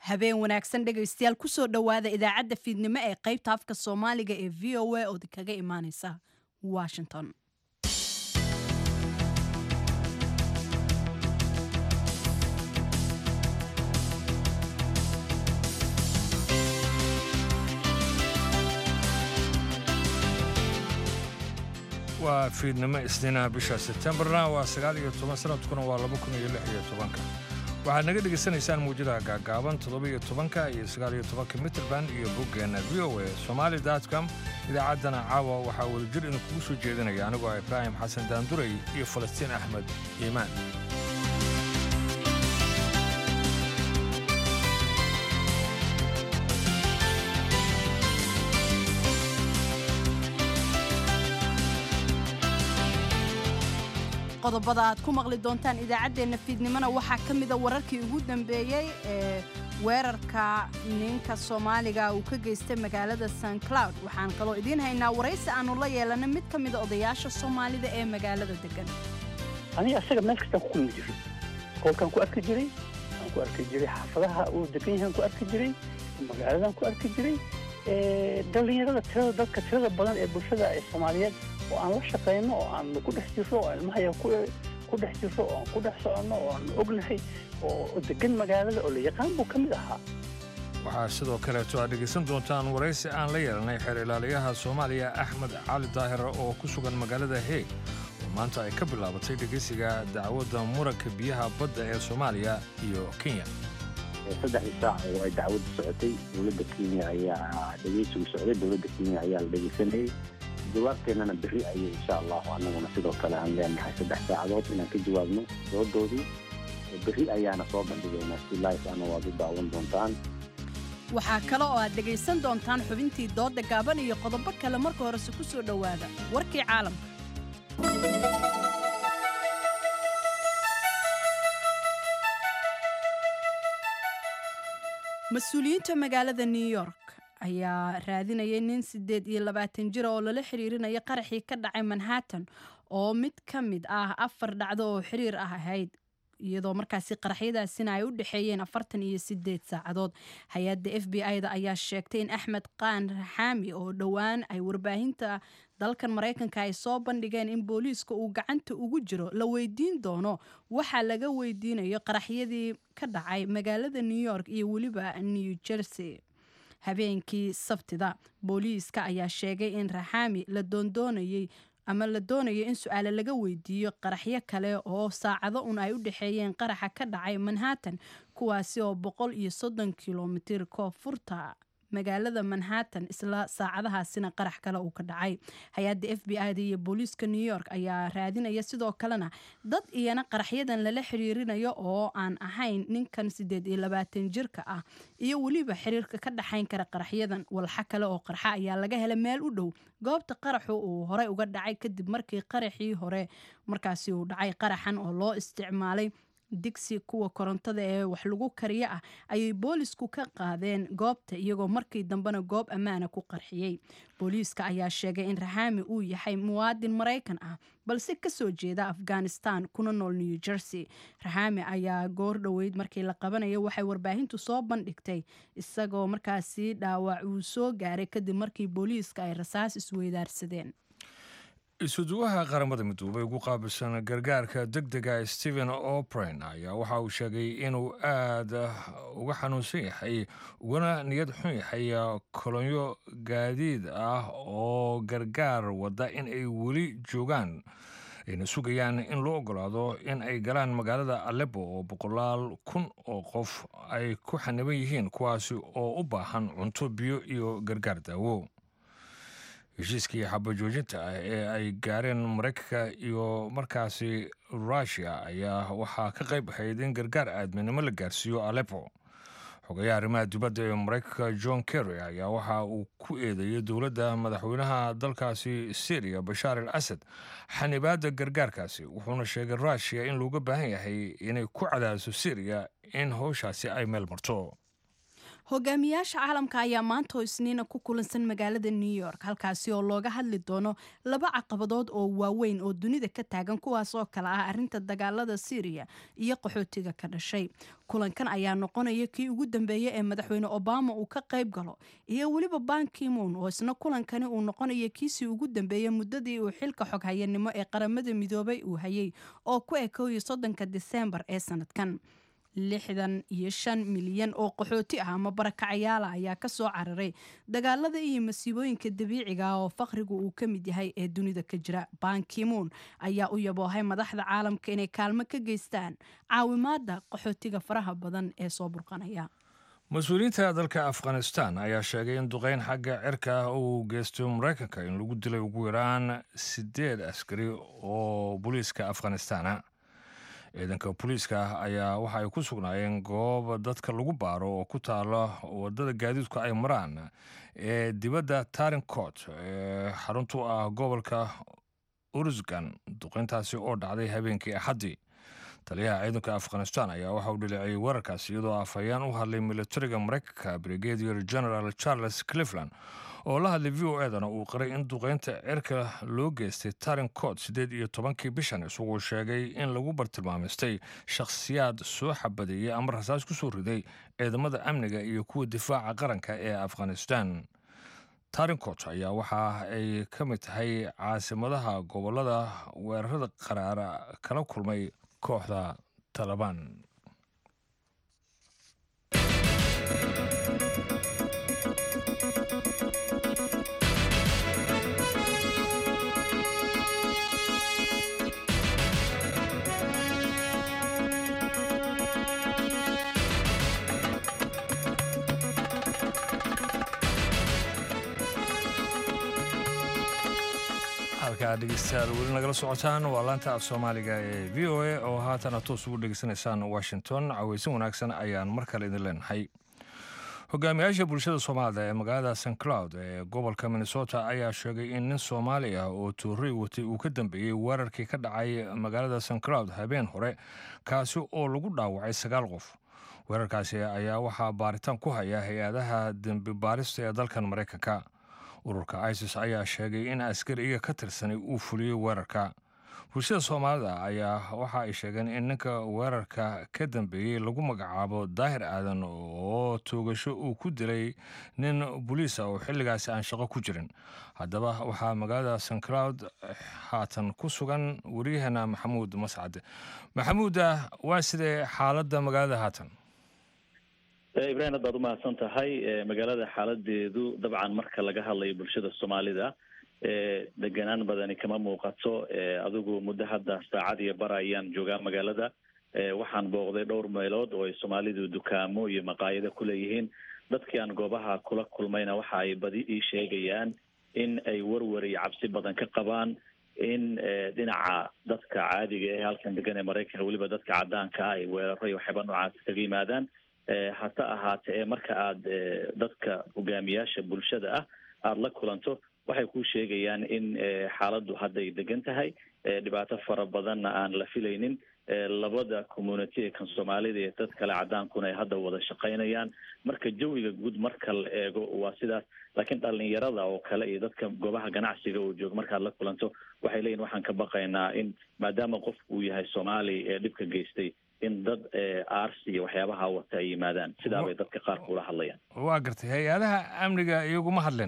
habeen wanaagsan dhegaystayaal kusoo dhowaada idaacadda fiidnimo ee qaybta afka soomaaliga ee v o a oo kaga imaaneysa washington. waa fiidnimo isniinaha bisha Septembarna waa 19 sanadkuna waa 2016. waxaad naga dhegaysanaysaan muujadaha gaagaaban 17 iyo 19 Mitrband iyo boggeena VOA Somali.com. idaacaddana caawa waxaa wadajir in kugu soo jeedinaya anigoo ah Ibraahim Xasan Daanduray iyo Falastiin Axmed Iimaan. qodobada aad ku maqli doontaan idaacadeena fiidnimona waxaa ka mid ah wararkii ugu dambeeyay ee weerarka ninka Soomaaliga uu ka geystay magaalada St Cloud. waxaan kaloo idin haynaa waraysi aanu la yeelanay mid ka mid ah odayaasha Soomaalida ee magaalada degan. aniga asaga meel kasta ku kulmi jiray, qolkan ku arki jiray, aan ku arki jiray xaafadaha uu degan yahay, ku arki jiray magaaladan ku arki jiray dhalinyarada dadka tirada badan ee bulshada ee Soomaaliyeed oo aan la shaqeyno oo aan ku dhex jirno oo ilmaha ku dhex jirno oo ku dhex socono oo aan ognahay oo degan magaalada oo la yaqaan buu ka mid ahaa. waxaa sidoo kaleeto aad dhegaysan doontaan waraysi aan la yeelanay xeer ilaaliyaha Soomaaliya Axmed Cali Daahir oo ku sugan magaalada Hague oo maanta ay ka bilaabatay dhegeysiga dacwadda muranka biyaha badda ee Soomaaliya iyo Kenya. 3 saac oo ay dacwaddu socotay, dowladda Kenya ayaa dhegeysigu socday, dowladda Kenya ayaa la dhegeysanayay. jawaabteennana berri ayay insha Allah annaguna sidoo kale aan leenahay 3 saacadood inaan ka jawaabno doodoodii. berri ayaana soo bandhigaynaa si live ana waad u daawan doontaan. waxaa kale oo aad dhegaysan doontaan xubintii dooda gaaban iyo qodobo kale. marka horese ku soo dhowaada warkii caalamka. mas-uuliyiinta magaalada New York ayaa raadinayay nin 28 jir oo lala xiriirinaya qaraxii ka dhacay Manhattan oo mid ka mid ah 4 dhacdo oo xiriir ah ahayd, iyadoo markaasi qaraxyadaasina ay u dhaxeeyeen 48 saacadood. hay-adda FBI-da ayaa sheegtay in Axmed Qaan Raxaami oo dhowaan ay warbaahinta dalkan Mareykanka ay soo bandhigeen in booliiska uu gacanta ugu jiro la weydiin doono waxa laga weydiinayo qaraxyadii ka dhacay magaalada New York iyo weliba New Jersey. habeenkii Sabtida booliiska ayaa sheegay in Raxaami la doonayo in su'aalo laga weydiiyo qaraxyo kale oo saacado ay u dhaxeeyeen qaraxa ka dhacay Manhattan, kuwaasi oo 130 kilomitir koonfurta magaalada Manhattan isla saacadahaasina qarax kale uu ka dhacay. hay-adda FBI-da iyo booliiska New York ayaa raadinaya sidoo kalena dad iyana qaraxyadan lala xiriirinayo oo aan ahayn ninkan 28 jirka ah iyo weliba xiriirka ka dhaxayn kara qaraxyadan. walxa kale oo qarxa ayaa laga helay meel u dhow goobta qaraxu uu hore uga dhacay kadib markii qaraxii hore markaasi uu dhacay. qaraxan oo loo isticmaalay digsi kuwa korontada ee wax lagu kariyo ah ayay boolisku ka qaadeen goobta, iyagoo markii dambena goob ammaana ku qarxiyey. booliiska ayaa sheegay in Raxaami uu yahay muwaadin Mareykan ah balse ka soo jeeda Afghanistan kuna nool New Jersey. Raxaami ayaa goor dhoweyd markii la qabanayo waxay warbaahintu soo bandhigtay isagoo markaasi dhaawac uu soo gaaray kadib markii booliiska ay rasaas isweydaarsadeen. isuduwaha qaramada midoobay ugu qaabilsan gargaarka degdega Stephen O'Brien ayaa waxa uu sheegay inuu aad uga xanuunsan yahay ugana niyad xun yahay kolonyo gaadiid ah oo gargaar wada in ay weli joogaan ayna sugayaan in loo ogolaado in ay galaan magaalada Aleppo oo 100,000 oo qof ay ku xaniban yihiin, kuwaasi oo u baahan cunto, biyo iyo gargaar daawo. heshiiskii xabajoojinta ah ee ay gaareen Mareykanka iyo markaasi Russia ayaa waxaa ka qayb ahayd in gargaar aadminimo la gaarsiiyo Aleppo. xogayaha arrimaha dibadda ee Mareykanka John Kerry ayaa waxa uu ku eedeeyay dowladda madaxweynaha dalkaasi Syria Bashar al-Assad xanibaadda gargaarkaasi, wuxuuna sheegay Russia in looga baahan yahay inay ku cadaadiso Syria in howshaasi ay meel marto. hogaamiyaasha caalamka ayaa maanta oo isniina ku kulansan magaalada New York halkaasi oo looga hadli doono laba caqabadood oo waaweyn oo dunida ka taagan kuwaas oo kala ah arrinta dagaalada Syria iyo qaxootiga ka dhashay. Kulankan ayaa noqonaya kii ugu dambeeyay ee madaxweyne Obama uu ka qayb galo iyo waliba Ban Ki-moon oo isna kulankani uu noqonaya kiisii ugu dambeeyay muddadii uu xilka xoghayanimo ee qaramada midoobay uu hayay oo ku ekooyay 30 December ee sanadkan. 65 milyan oo qaxooti ah ama barakacayaal ayaa ka soo cararay dagaalada iyo masiibooyinka dabiiciga ah oo faqrigu uu ka mid yahay ee dunida ka jira. Ban Ki-moon ayaa u yaboohay madaxda caalamka inay kaalmo ka geystaan caawimaada qaxootiga faraha badan ee soo burqanaya. mas-uuliyiinta dalka Afghanistan ayaa sheegay in duqeyn xagga cirka uu geysto Mareykanka in lagu dilay ugu yaraan 8 askari oo booliiska Afghanistan ah. ciidanka booliiska ayaa waxa ay ku sugnaayeen goob dadka lagu baaro oo ku taala wadada gaadiidku ay maraan ee dibadda Tarinkot ee xaruntu ah gobolka Uruzgan. duqeyntaasi oo dhacday habeenkii Axaddii. taliyaha ciidanka Afghanistan ayaa waxa uu dhilicay weerarkaasi iyadoo afhayeen u hadlay militariga Mareykanka Brigadier General Charles Cleveland oo la hadlay VOA-dana uu qiray in duqeynta cirka loo geystay Tarinkot 18 bishan isagoo sheegay in lagu bartilmaameystay shakhsiyaad soo xabadeeyay ama rasaas ku soo riday ciidamada amniga iyo kuwa difaaca qaranka ee Afghanistan. Tarinkot ayaa waxa ay ka mid tahay caasimadaha gobolada weerarada qaraara kala kulmay kooxda Taliban. dhegeystayaal weli nagala socotaan waa laanta af Soomaaliga ee VOA oo haatan toos ugu dhegeysanaysaan Washington. cawaysan wanaagsan ayaan mar kale idin leenahay. hogaamiyaasha bulshada Soomaalida ee magaalada St. Cloud ee gobolka Minnesota ayaa sheegay in nin Soomaali ah oo tuuray watay uu ka dambeeyay weerarkii ka dhacay magaalada St. Cloud habeen hore kaasi oo lagu dhaawacay 9 qof. weerarkaasi ayaa waxaa baaritaan ku haya hay-adaha dambi baarista ee dalkan Mareykanka. ururka ISIS ayaa sheegay in askariga ka tirsanay uu fuliyay weerarka. bulshada Soomaalida ayaa waxa ay sheegeen in ninka weerarka ka dambeeyay lagu magacaabo Daahir Aadan oo toogasho uu ku dilay nin booliis ah oo xilligaas aan shaqo ku jirin. haddaba waxaa magaalada St. Cloud haatan ku sugan wariyahana Maxamuud Mascad. Maxamuud, waa sidee xaaladda magaalada haatan? ibrahim aad u mahadsan tahay. magaalada xaaladeedu dabcan marka laga hadlayo bulshada Soomaalida deganaan badani kama muuqato. adigu muddo hadda saacad iyo bar ayaan joogaa magaalada. waxaan booqday dhowr meelood oo ay Soomaalidu dukaamo iyo maqaayado ku leeyihiin. dadkii aan goobaha kula kulmayna waxa ay badi ii sheegayaan in ay warwar iyo cabsi badan ka qabaan in dhinaca dadka caadiga ee halkan degan ee Mareykanka waliba dadka cadaanka ah ay weeraro iyo waxyaabo noocaas kaga yimaadaan. hase ahaatee marka aad dadka hogaamiyaasha bulshada ah aada la kulanto waxay ku sheegayaan in xaaladdu hadday degan tahay, dhibaato fara badanna aan la filaynin. labada community kan Soomaalida iyo dad kale cadaankuna ay hadda wada shaqaynayaan. marka jawiga guud marka la eego waa sidaas, laakiin dhalinyarada oo kale iyo dadka goobaha ganacsiga oo jooga markaad la kulanto waxay leeyihin waxaan ka baqaynaa in maadaama qofku uu yahay Soomaali ee dhibka geystay in dad aarsi iyo waxyaabaha wata ay yimaadaan. sidaa bay dadka qaar kula hadlayaan. waa gartay hay-adaha amniga iyaguma hadleen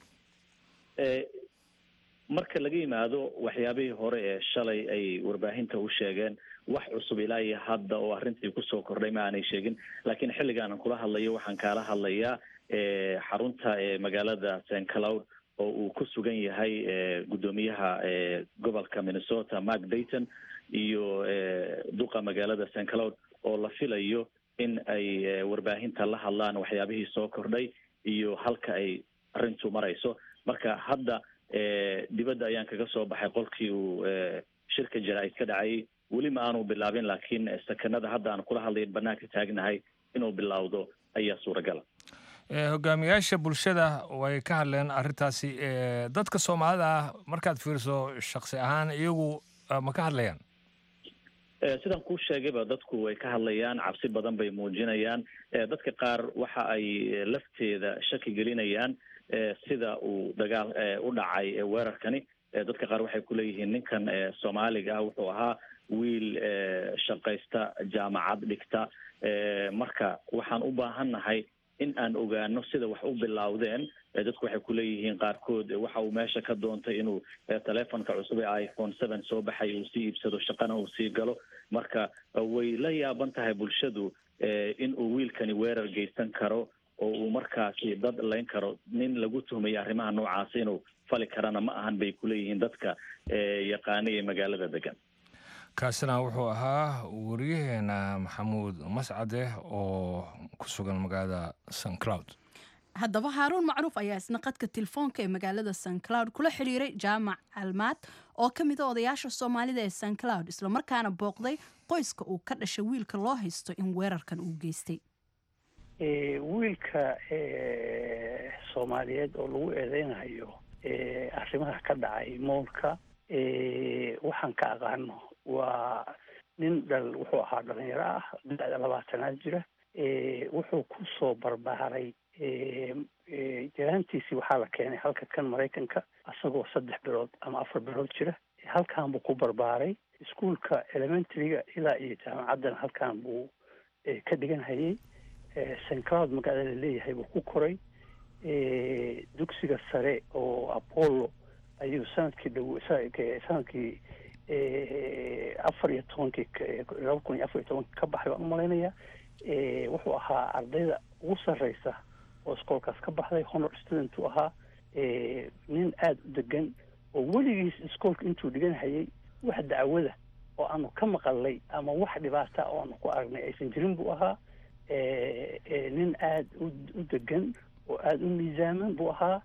marka laga yimaado waxyaabihii hore ee shalay ay warbaahinta u sheegeen. wax cusub ilaa iyo hadda oo arrintii kusoo kordhay ma aanay sheegin, laakiin xilligaan kula hadlayo waxaan kaala hadlayaa xarunta magaalada St. Cloud oo uu ku sugan yahay gudoomiyaha gobolka Minnesota Mark Dayton iyo duqa magaalada St. Cloud oo la filayo in ay warbaahinta la hadlaan waxyaabihii soo kordhay iyo halka ay arrintu marayso. marka hadda dibadda ayaan kaga soo baxay qolkii uu shirka jaraa'id ka dhacay. weli ma aanu bilaabin, laakiin sakanada hadda aan kula hadlayn banaanka taagnahay inuu bilowdo ayaa suuragal. hogaamiyaasha bulshada way ka hadleen arrintaasi. dadka Soomaalida ah markaad fiiriso shakhsi ahaan iyagu ma ka hadlayaan? sidaan kuu sheegayba dadku way ka hadlayaan, cabsi badan bay muujinayaan. Dadka qaar waxa ay lafteeda shaki gelinayaan sida uu dagaal u dhacay weerarkani. Dadka qaar waxay ku leeyihiin ninkan Soomaaliga ah wuxuu ahaa wiil shaqaysta jaamacad dhigta, marka waxaan u baahannahay in aan ogaano sida wax u bilowdeen. Dadku waxay ku leeyihiin qaarkood waxa uu meesha ka doontay inuu telefonka cusub ee iPhone 7 soo baxay uu sii iibsado, shaqana uu sii galo. Marka way la yaaban tahay bulshadu in uu wiilkani weerar geysan karo oo uu markaasi dad layn karo. Nin lagu tuhmaya arrimaha noocaas inuu fali karana ma ahan bay ku leeyihiin dadka yaqaana ee magaalada degan. kaasina wuxuu ahaa wariyaheena maxamuud mascade oo ku sugan magaalada St Cloud. haddaba haaruun macruuf ayaa isna qadka telefoonka ee magaalada St Cloud kula xiriiray jaamac almaad oo ka mid ah odayaasha Soomaalida ee St Cloud, isla markaana booqday qoyska uu ka dhashay wiilka loo haysto in weerarkan uu geystay. wiilka Soomaaliyeed oo lagu eedeynayo arrimaha ka dhacay moolka waxaan ka aqaano waa nin wuxuu ahaa dhalinyaro ah 20 jira. wuxuu ku soo barbaaray jiraantiisii waxaa la keenay halka kan Mareykanka asagoo 3 bilood ama 4 bilood jira. halkaan buu ku barbaaray iskuulka elementaryga ilaa iyo jaamacadan halkaan buu ka dhigan hayay. St Cloud magaalada leeyahay buu ku koray. dugsiga sare oo Apollo ayuu sanadkii 2014 ka baxay waan malaynayaa. wuxuu ahaa ardayda ugu sarreysa oo iskoolkaas ka baxday, honor student uu ahaa. nin aada u degan oo weligiis iskoolka intuu dhigan hayay wax dacwada oo aanu ka maqalnay ama wax dhibaata oo aanu ku aragnay aysan jirin buu ahaa. nin aada u degan oo aada u miisaaman buu ahaa.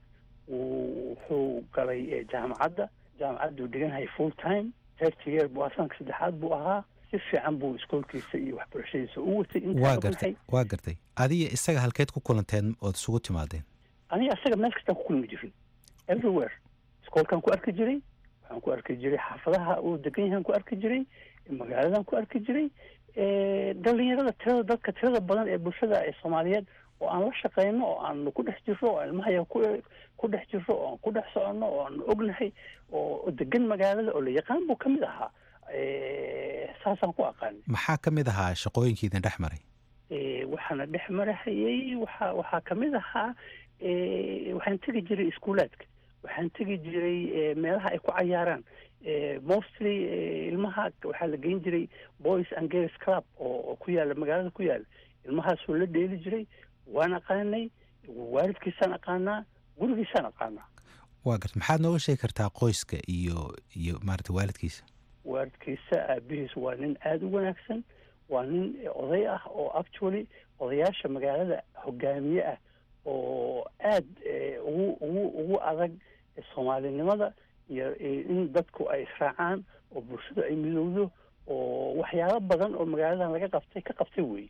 wuxuu galay jaamacadduu dhigan hayay full time 30 year buu ahaa, sanadka 3aad buu ahaa. si fiican buu iskoolkiisa iyo waxbarashadiisa u watay. waa gartay adiga isaga halkeed ku kulanteen ood isugu timaadeen? aniga isaga meel kastaan ku kulmi jirin, everywhere. iskoolkaan ku arki jiray, waxaan ku arki jiray xaafadaha uu degan yahaan ku arki jiray, magaaladan ku arki jiray. dhalinyarada dadka tirada badan ee bulshada ee Soomaaliyeed oo aan la shaqeyno oo aan ku dhex jirro oo ilmaha ku dhex jirro oo aan ku dhex soconno oo aan ognahay oo degan magaalada oo la yaqaan buu ka mid ahaa. saasaan ku aqaanay. maxaa ka mid ahaa shaqooyinkii idin dhex maray? waxaana dhex marahayay waxaa ka mid ahaa waxaan tegi jiray iskuulaadka, waxaan tegi jiray meelaha ay ku cayaaraan. mostly ilmaha waxaa la geyn jiray Boys and Girls Club oo ku yaala magaalada ku yaala. ilmahaasoo la dheeli jiray. waan aqaanay, waalidkiisaan aqaanaa, gurigiisaan aqaanaa. waa garta maxaad nooga sheegi kartaa qoyska iyo maarata waalidkiisa? waalidkiisa aabihiis waa nin aada u wanaagsan, waa nin oday ah oo actually odayaasha magaalada hogaamiye ah oo aada ugu adag Soomaalinimada iyo in dadku ay israacaan oo bulshadu ay midowdo oo waxyaabo badan oo magaaladan laga qabtay wey.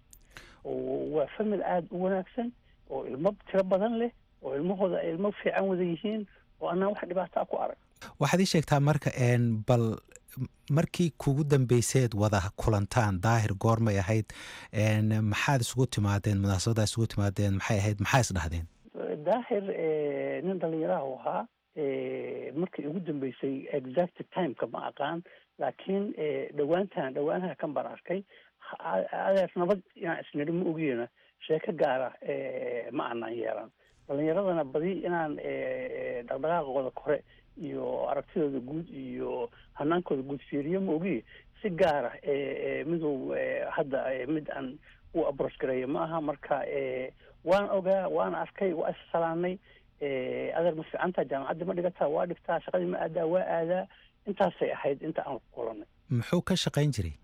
waa famil aada u wanaagsan oo ilmo tiro badan leh oo ilmahooda ay ilmo fiican wada yihiin oo anaan wax dhibaataa ku arag. waxaad ii sheegtaa marka bal markii kugu dambayseed wada kulantaan daahir goormay ahayd? maxaad isugu timaadeen? munaasabadaad isugu timaadeen maxay ahayd? maxaa is dhahdeen? daahir nin dhalinyaraha u ahaa. markii ugu dambeysay exact timeka ma aqaan, laakiin dhowaanaha kan baan arkay. adeer nabad inaan isnidhi ma ogeena, sheeko gaara ma aanan yeelan. dhalinyaradana badi inaan dhaqdhaqaaqooda kore iyo aragtidooda guud iyo hanaankooda guud fiiriyo ma ogiye. si gaara miduu hadda mid aan u abroach gareeyo ma aha. marka waan ogaa, waan arkay, waa issalaanay. adeer ma fiicantaa, jaamacadda ma dhigataa, waa dhigtaa, shaqadii ma aadaa, waa aadaa. intaasay ahayd inta aan ku kulanay. muxuu ka shaqayn jiray?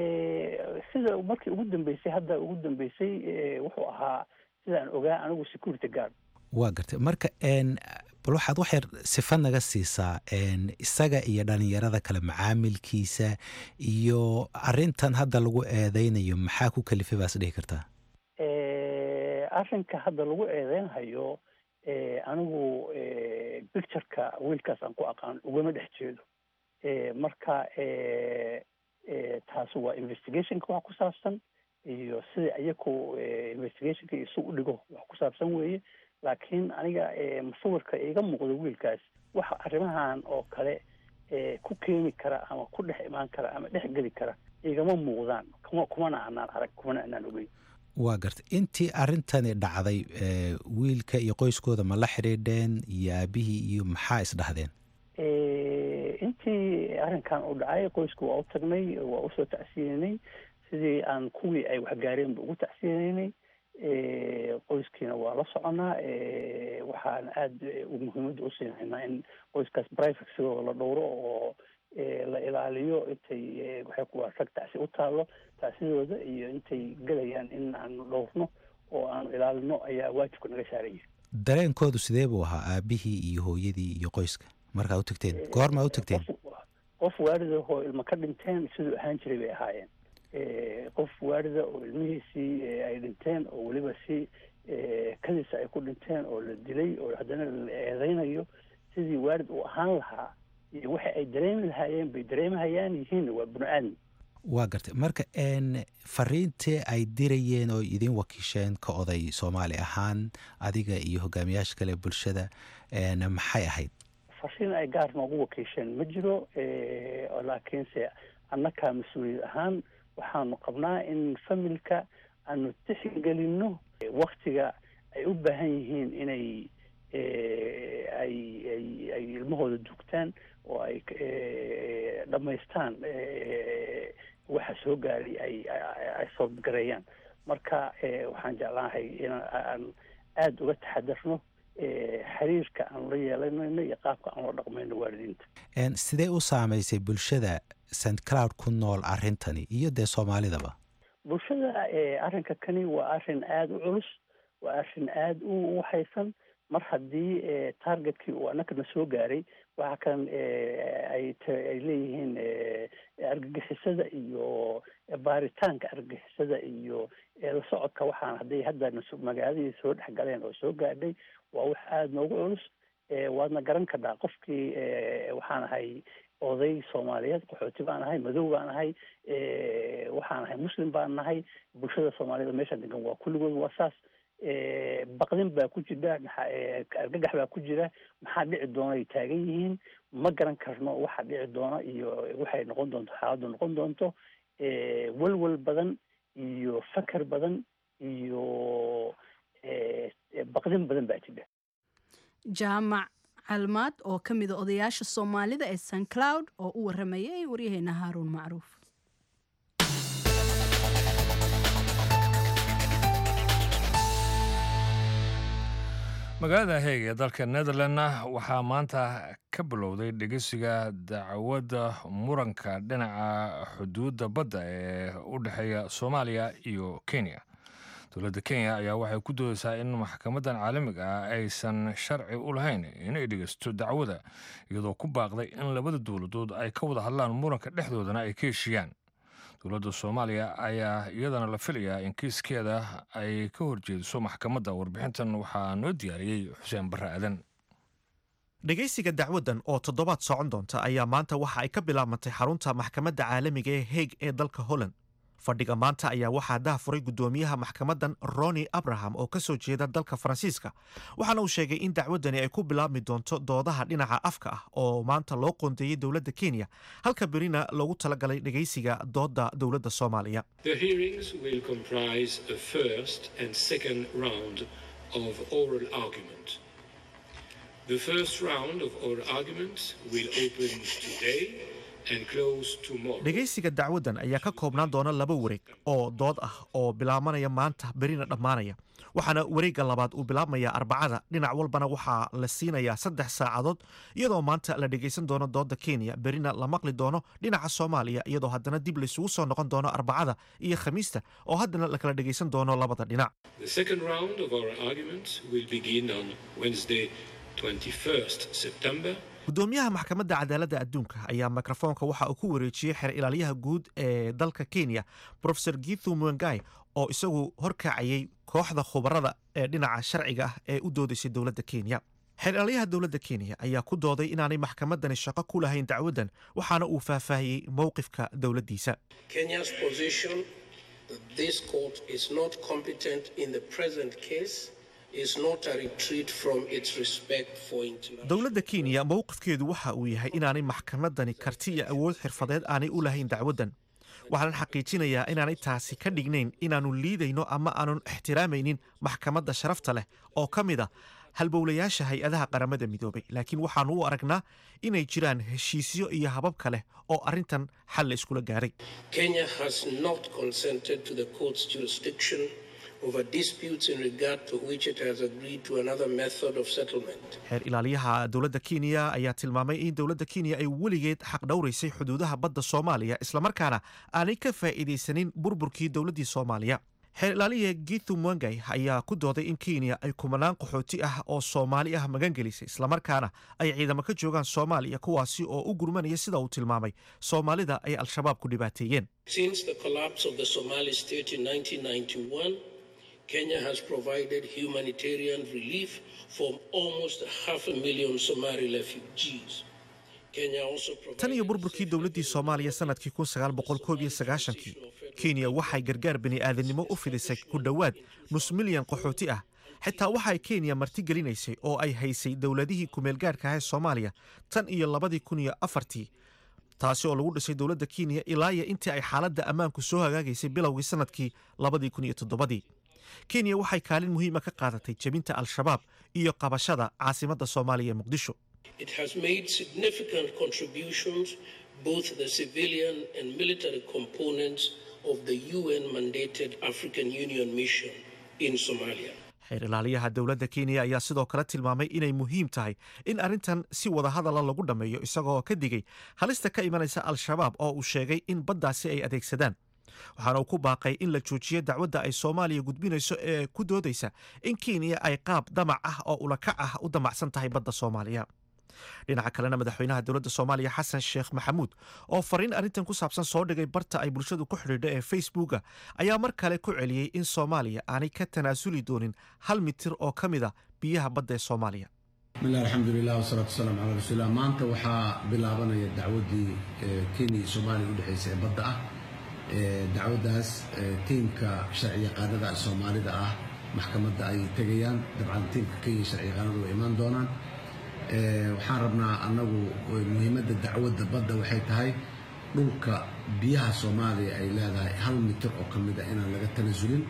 sida markii ugu dambeysay wuxuu ahaa sidaan ogaa anigu security guard. waa gartay marka bal waxaad wax yar sifa naga siisaa isaga iyo dhalinyarada kale macaamilkiisa iyo arintan hadda lagu eedeynayo maxaa ku kalifay baas dhihi kartaa? arrinka hadda lagu eedeynhayo anigu pictureka wiilkaas aan ku aqaan ugama dhex jeedo. marka taas waa investigationka wax ku saabsan iyo sida iyaku investigationka isu u dhigo wax ku saabsan weeye laakiin aniga musawirka iga muuqdo wiilkaas waxa arrimahan oo kale ku keeni kara ama ku dhex imaan kara ama dhex geli kara igama muuqdaan kumana aanaan arag kumana aanaan ogeyn waa gartay intii arrintani dhacday wiilka iyo qoyskooda ma la xidhiidheen iyo aabihii iyo maxaa isdhahdeen intii arrinkan u dhacay qoysku waa u tagnay waa usoo tacsiyeynay sidii aan kuwii ay waxgaareen ba ugu tacsiyeynay qoyskiina waa la soconaa waxaan aada muhiimadda usiinaynaa in qoyskaas privacyooda la dhowro oo la ilaaliyo intay waxay kuwa rag tacsi u taalo tacsidooda iyo intay gelayaan in aanu dhowrno oo aanu ilaalino ayaa waajibka naga saaraya dareenkoodu sidee buu ahaa aabihii iyo hooyadii iyo qoyska markaa u tagteen goormaa u tagteen qof waalidahoo ilma ka dhinteen siduu ahaan jiray bay ahaayeen qof waalida oo ilmihiisii ay dhinteen oo weliba si kadiisa ay ku dhinteen oo la dilay oo haddana la eedeynayo sidii waalid uu ahaan lahaa iyo waxa ay dareemi lahaayeen bay dareemahayaan yihiin waa bini aadam waa gartay marka fariintii ay dirayeen oo idin wakiisheen ka oday soomaali ahaan adiga iyo hogaamiyaasha kale bulshada maxay ahayd fariin ay gaar noogu wakiisheen ma jiro laakiinse annakaa mas-uuliyad ahaan waxaanu qabnaa in familka aanu tixgelino waktiga ay u baahan yihiin inay ay ilmahooda dugtaan oo ay dhammaystaan waxa soo gaari ay soobgareeyaan marka waxaan jeclaanahay in aan aada uga taxadarno xiriirka aan la yeelanayno iyo qaabka aan la dhaqmayno waalidiinta sidee u saamaysay bulshada st cloud ku nool arrintani iyo dee soomaalidaba bulshada arrinka kani waa arrin aada u culus waa arrin aada u waxaysan mar haddii targetkii uu annagana soo gaaray waxa kan ay leeyihiin argagixisada iyo baaritaanka argagixisada iyo la socodka waxaan hadday hadda magaaladii soo dhex galeen oo soo gaadhay waa wax aada noogu culus waadna garan karnaa qofkii waxaan ahay oday soomaaliyeed qaxooti baan ahay madow baan ahay waxaan ahay muslim baan nahay bulshada soomaaliyed meesha degan waa kulligood waa saas baqdin baa ku jira argagax baa ku jira maxaa dhici doona ay taagan yihiin ma garan karno waxa dhici doona iyo waxay noqon doonto xaaladdu noqon doonto walwal badan iyo fakar badan iyo baqdin badan baa jira jaamac calmaad oo ka mida odayaasha soomaalida ee st cloud oo u waramayay waryaheena haaruun macruuf magaalada heeg ee dalka netherlandna waxaa maanta ka bilowday dhegeysiga dacwadda muranka dhinaca xuduudda badda ee u dhexeeya soomaaliya iyo kenya dowladda kenya ayaa waxay ku doodaysaa in maxkamaddan caalamiga ah aysan sharci u lahayn inay dhegeysto dacwada iyadoo ku baaqday in labada dowladood ay ka wada hadlaan muranka dhexdoodana ay ka heshiiyaan dowladda soomaaliya ayaa iyadana la filayaa in kiiskeeda ay ka horjeediso maxkamadda warbixintan waxaa noo diyaariyey xuseen barre aadan dhegaysiga dacwaddan oo toddobaad socon doonta ayaa maanta waxa ay ka bilaabantay xarunta maxkamadda caalamiga ee heeg ee dalka holland fadhiga maanta ayaa waxaa daahfuray guddoomiyaha maxkamaddan roni abraham oo ka soo jeeda dalka faransiiska waxaana uu sheegay in dacwaddani ay ku bilaabmi doonto doodaha dhinaca afka ah oo maanta loo qoondeeyey dowladda kenya halka berina loogu talagalay dhegaysiga doodda dowladda soomaaliya dhegaysiga dacwaddan ayaa ka koobnaan doona laba wareeg oo dood ah oo bilaabanaya maanta berina dhammaanaya waxaana wareegga labaad uu bilaabmaya arbacada dhinac walbana waxaa la siinayaa 3 saacadood iyadoo maanta la dhegaysan doono doodda kenya berina la maqli doono dhinaca soomaaliya iyadoo haddana dib laysugu soo noqon doono arbacada iyo khamiista oo haddana la kala dhegaysan doono labada dhinac gudoomiyaha maxkamadda cadaaladda adduunka ayaa mikrofoonka waxa uu ku wareejiyey xeer ilaalyaha guud ee dalka kenya profesor githu mwengai oo isagu horkacayay kooxda khubarada ee dhinaca sharciga ah ee u doodaysay dowladda kenya xeeralyaha dowladda kenya ayaa ku dooday inaanay maxkamaddani shaqo ku lahayn dacwaddan waxaana uu faahfaahiyey mowqifka dowladdiisa. dowladda kenya mowqifkeedu waxa uu yahay inaanay maxkamaddani karti iyo awood xirfadeed aanay u lahayn dacwaddan. waxaan xaqiijinayaa inaanay taasi ka dhignayn inaannu liidayno ama aanun ixtiraamaynin maxkamadda sharafta leh oo ka mid a halbowlayaasha hay-adaha qaramada midoobay, laakiin waxaannu u aragnaa inay jiraan heshiisyo iyo habab kale oo arrintan xal la iskula gaaray. xeer ilaaliyaha dowladda kenya ayaa tilmaamay in dowladda kenya ay weligeed xaq dhowraysay xuduudaha badda soomaaliya islamarkaana aanay ka faa'iidaysanin burburkii dowladdii soomaaliya. xeer ilaaliya Githu Mwangai ayaa ku dooday in kenya ay kumanaan qaxooti ah oo soomaali ah magan gelisay islamarkaana ay ciidamo ka joogaan soomaaliya kuwaasi oo u gurmanaya sida uu tilmaamay soomaalida ay al-shabaab ku dhibaateeyeen. Kenya has provided humanitarian relief for almost 500,000 Somali refugees. tan iyo burburkii dowladdii soomaaliya sanadkii 1991 kenya waxay gargaar bini'aadanimo u fidisay ku dhowaad nus milyan qaxooti ah. xitaa waxay kenya martigelinaysay oo ay haysay dowladihii kumeelgaarka ah ee soomaaliya tan iyo 2004 taasi oo lagu dhisay dowladda kenya ilaa iyo intii ay xaaladda ammaanku soo hagaagaysay bilowgii sanadkii 2007. kenya waxay kaalin muhiima ka qaadatay jebinta al-shabaab iyo qabashada caasimadda soomaaliya ee muqdisho. It has made significant contributions both the civilian and military components of the UN-mandated African Union mission in Somalia. xeer ilaaliyaha dowladda kenya ayaa sidoo kale tilmaamay inay muhiim tahay in arrintan si wada hadala lagu dhammeeyo isagoo ka digay halista ka imanaysa al-shabaab oo uu sheegay in baddaasi ay adeegsadaan. waxaana uu ku baaqay in la joojiyo dacwadda ay soomaaliya gudbinayso ee ku doodaysa in kenya ay qaab damac ah oo ulakac ah u damacsan tahay badda soomaaliya. dhinaca kalena madaxweynaha dowladda soomaaliya xasan sheekh maxamuud oo fariin arrintan ku saabsan soo dhigay barta ay bulshadu ku xidhiidho ee facebooka ayaa mar kale ku celiyey in soomaaliya aanay ka tanaasuli doonin 1 mitir oo ka mid a biyaha badda ee soomaaliya. bismillahi alxamdulilah wasalaatu wasalaamu calaa rasuulillah. maanta waxaa bilaabanaya dacwaddii kenya iyo soomaaliya u dhexaysa ee badda ah. dacwaddaas tiimka sharci yaqaanada soomaalida ah maxkamadda ay tegayaan. dabcan tiimka kenya sharci yaqaanadu way imaan doonaan. waxaan rabnaa annagu muhiimadda dacwadda badda waxay tahay dhulka biyaha soomaaliya ay leedahay 1 mitir oo ka mid a inaan laga tanasulin.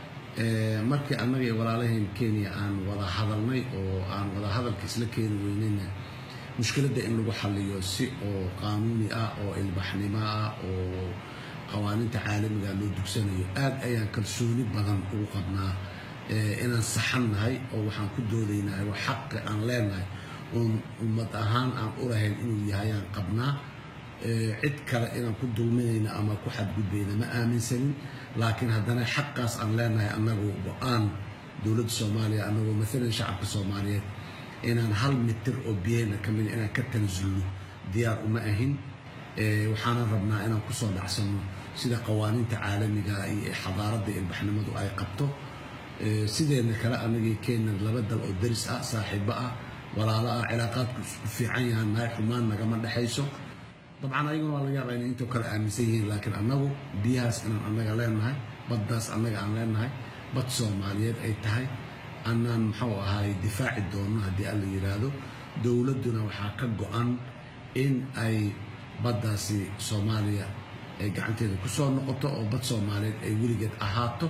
markii annaga iyo walaalaheen kenya aan wada hadalnay oo aan wada hadalka isla keeni weynayna mushkiladda in lagu xalliyo si oo qaanuuni ah oo ilbaxnimo ah oo qawaaniinta caalamiga loo dugsanayo. aad ayaan kalsooni badan ugu qabnaa inaan saxannahay oo waxaan ku doodaynaa wax xaq aan leenahay oon ummad ahaan aan u lahayn inuu yahay aan qabnaa. cid kale inaan ku dulminayna ama ku xadgudbayna ma aaminsanin, laakiin haddana xaqaas aan leenahay annagu go-aan dowladda soomaaliya annagoo maalan shacabka soomaaliyeed inaan 1 mitir oo biyeyna ka mid inaan ka tanasulno diyaar uma ahin. waxaanan rabnaa inaan ku soo dhacsanno sida qawaaniinta caalamiga iyo xadaaradda ilbaxnimadu ay qabto. sideedna kale anagii kenya 2 dal oo daris ah saaxiibo ah walaalo ah cilaaqaadku isku fiican yahaan nahay xumaan nagama dhexayso. dabcan ayaguna waa laga yaabaa inay intoo kale aaminsan yihiin, laakiin annagu biyahaas inaan annaga leenahay, baddaas annaga aan leenahay, bad soomaaliyeed ay tahay annaan muxuu ahaay difaaci doono haddii alla yidhaahdo. dowladduna waxaa ka go-an in ay baddaasi soomaaliya ay gacanteeda ku soo noqoto oo bad soomaaliyeed ay weligeed ahaato.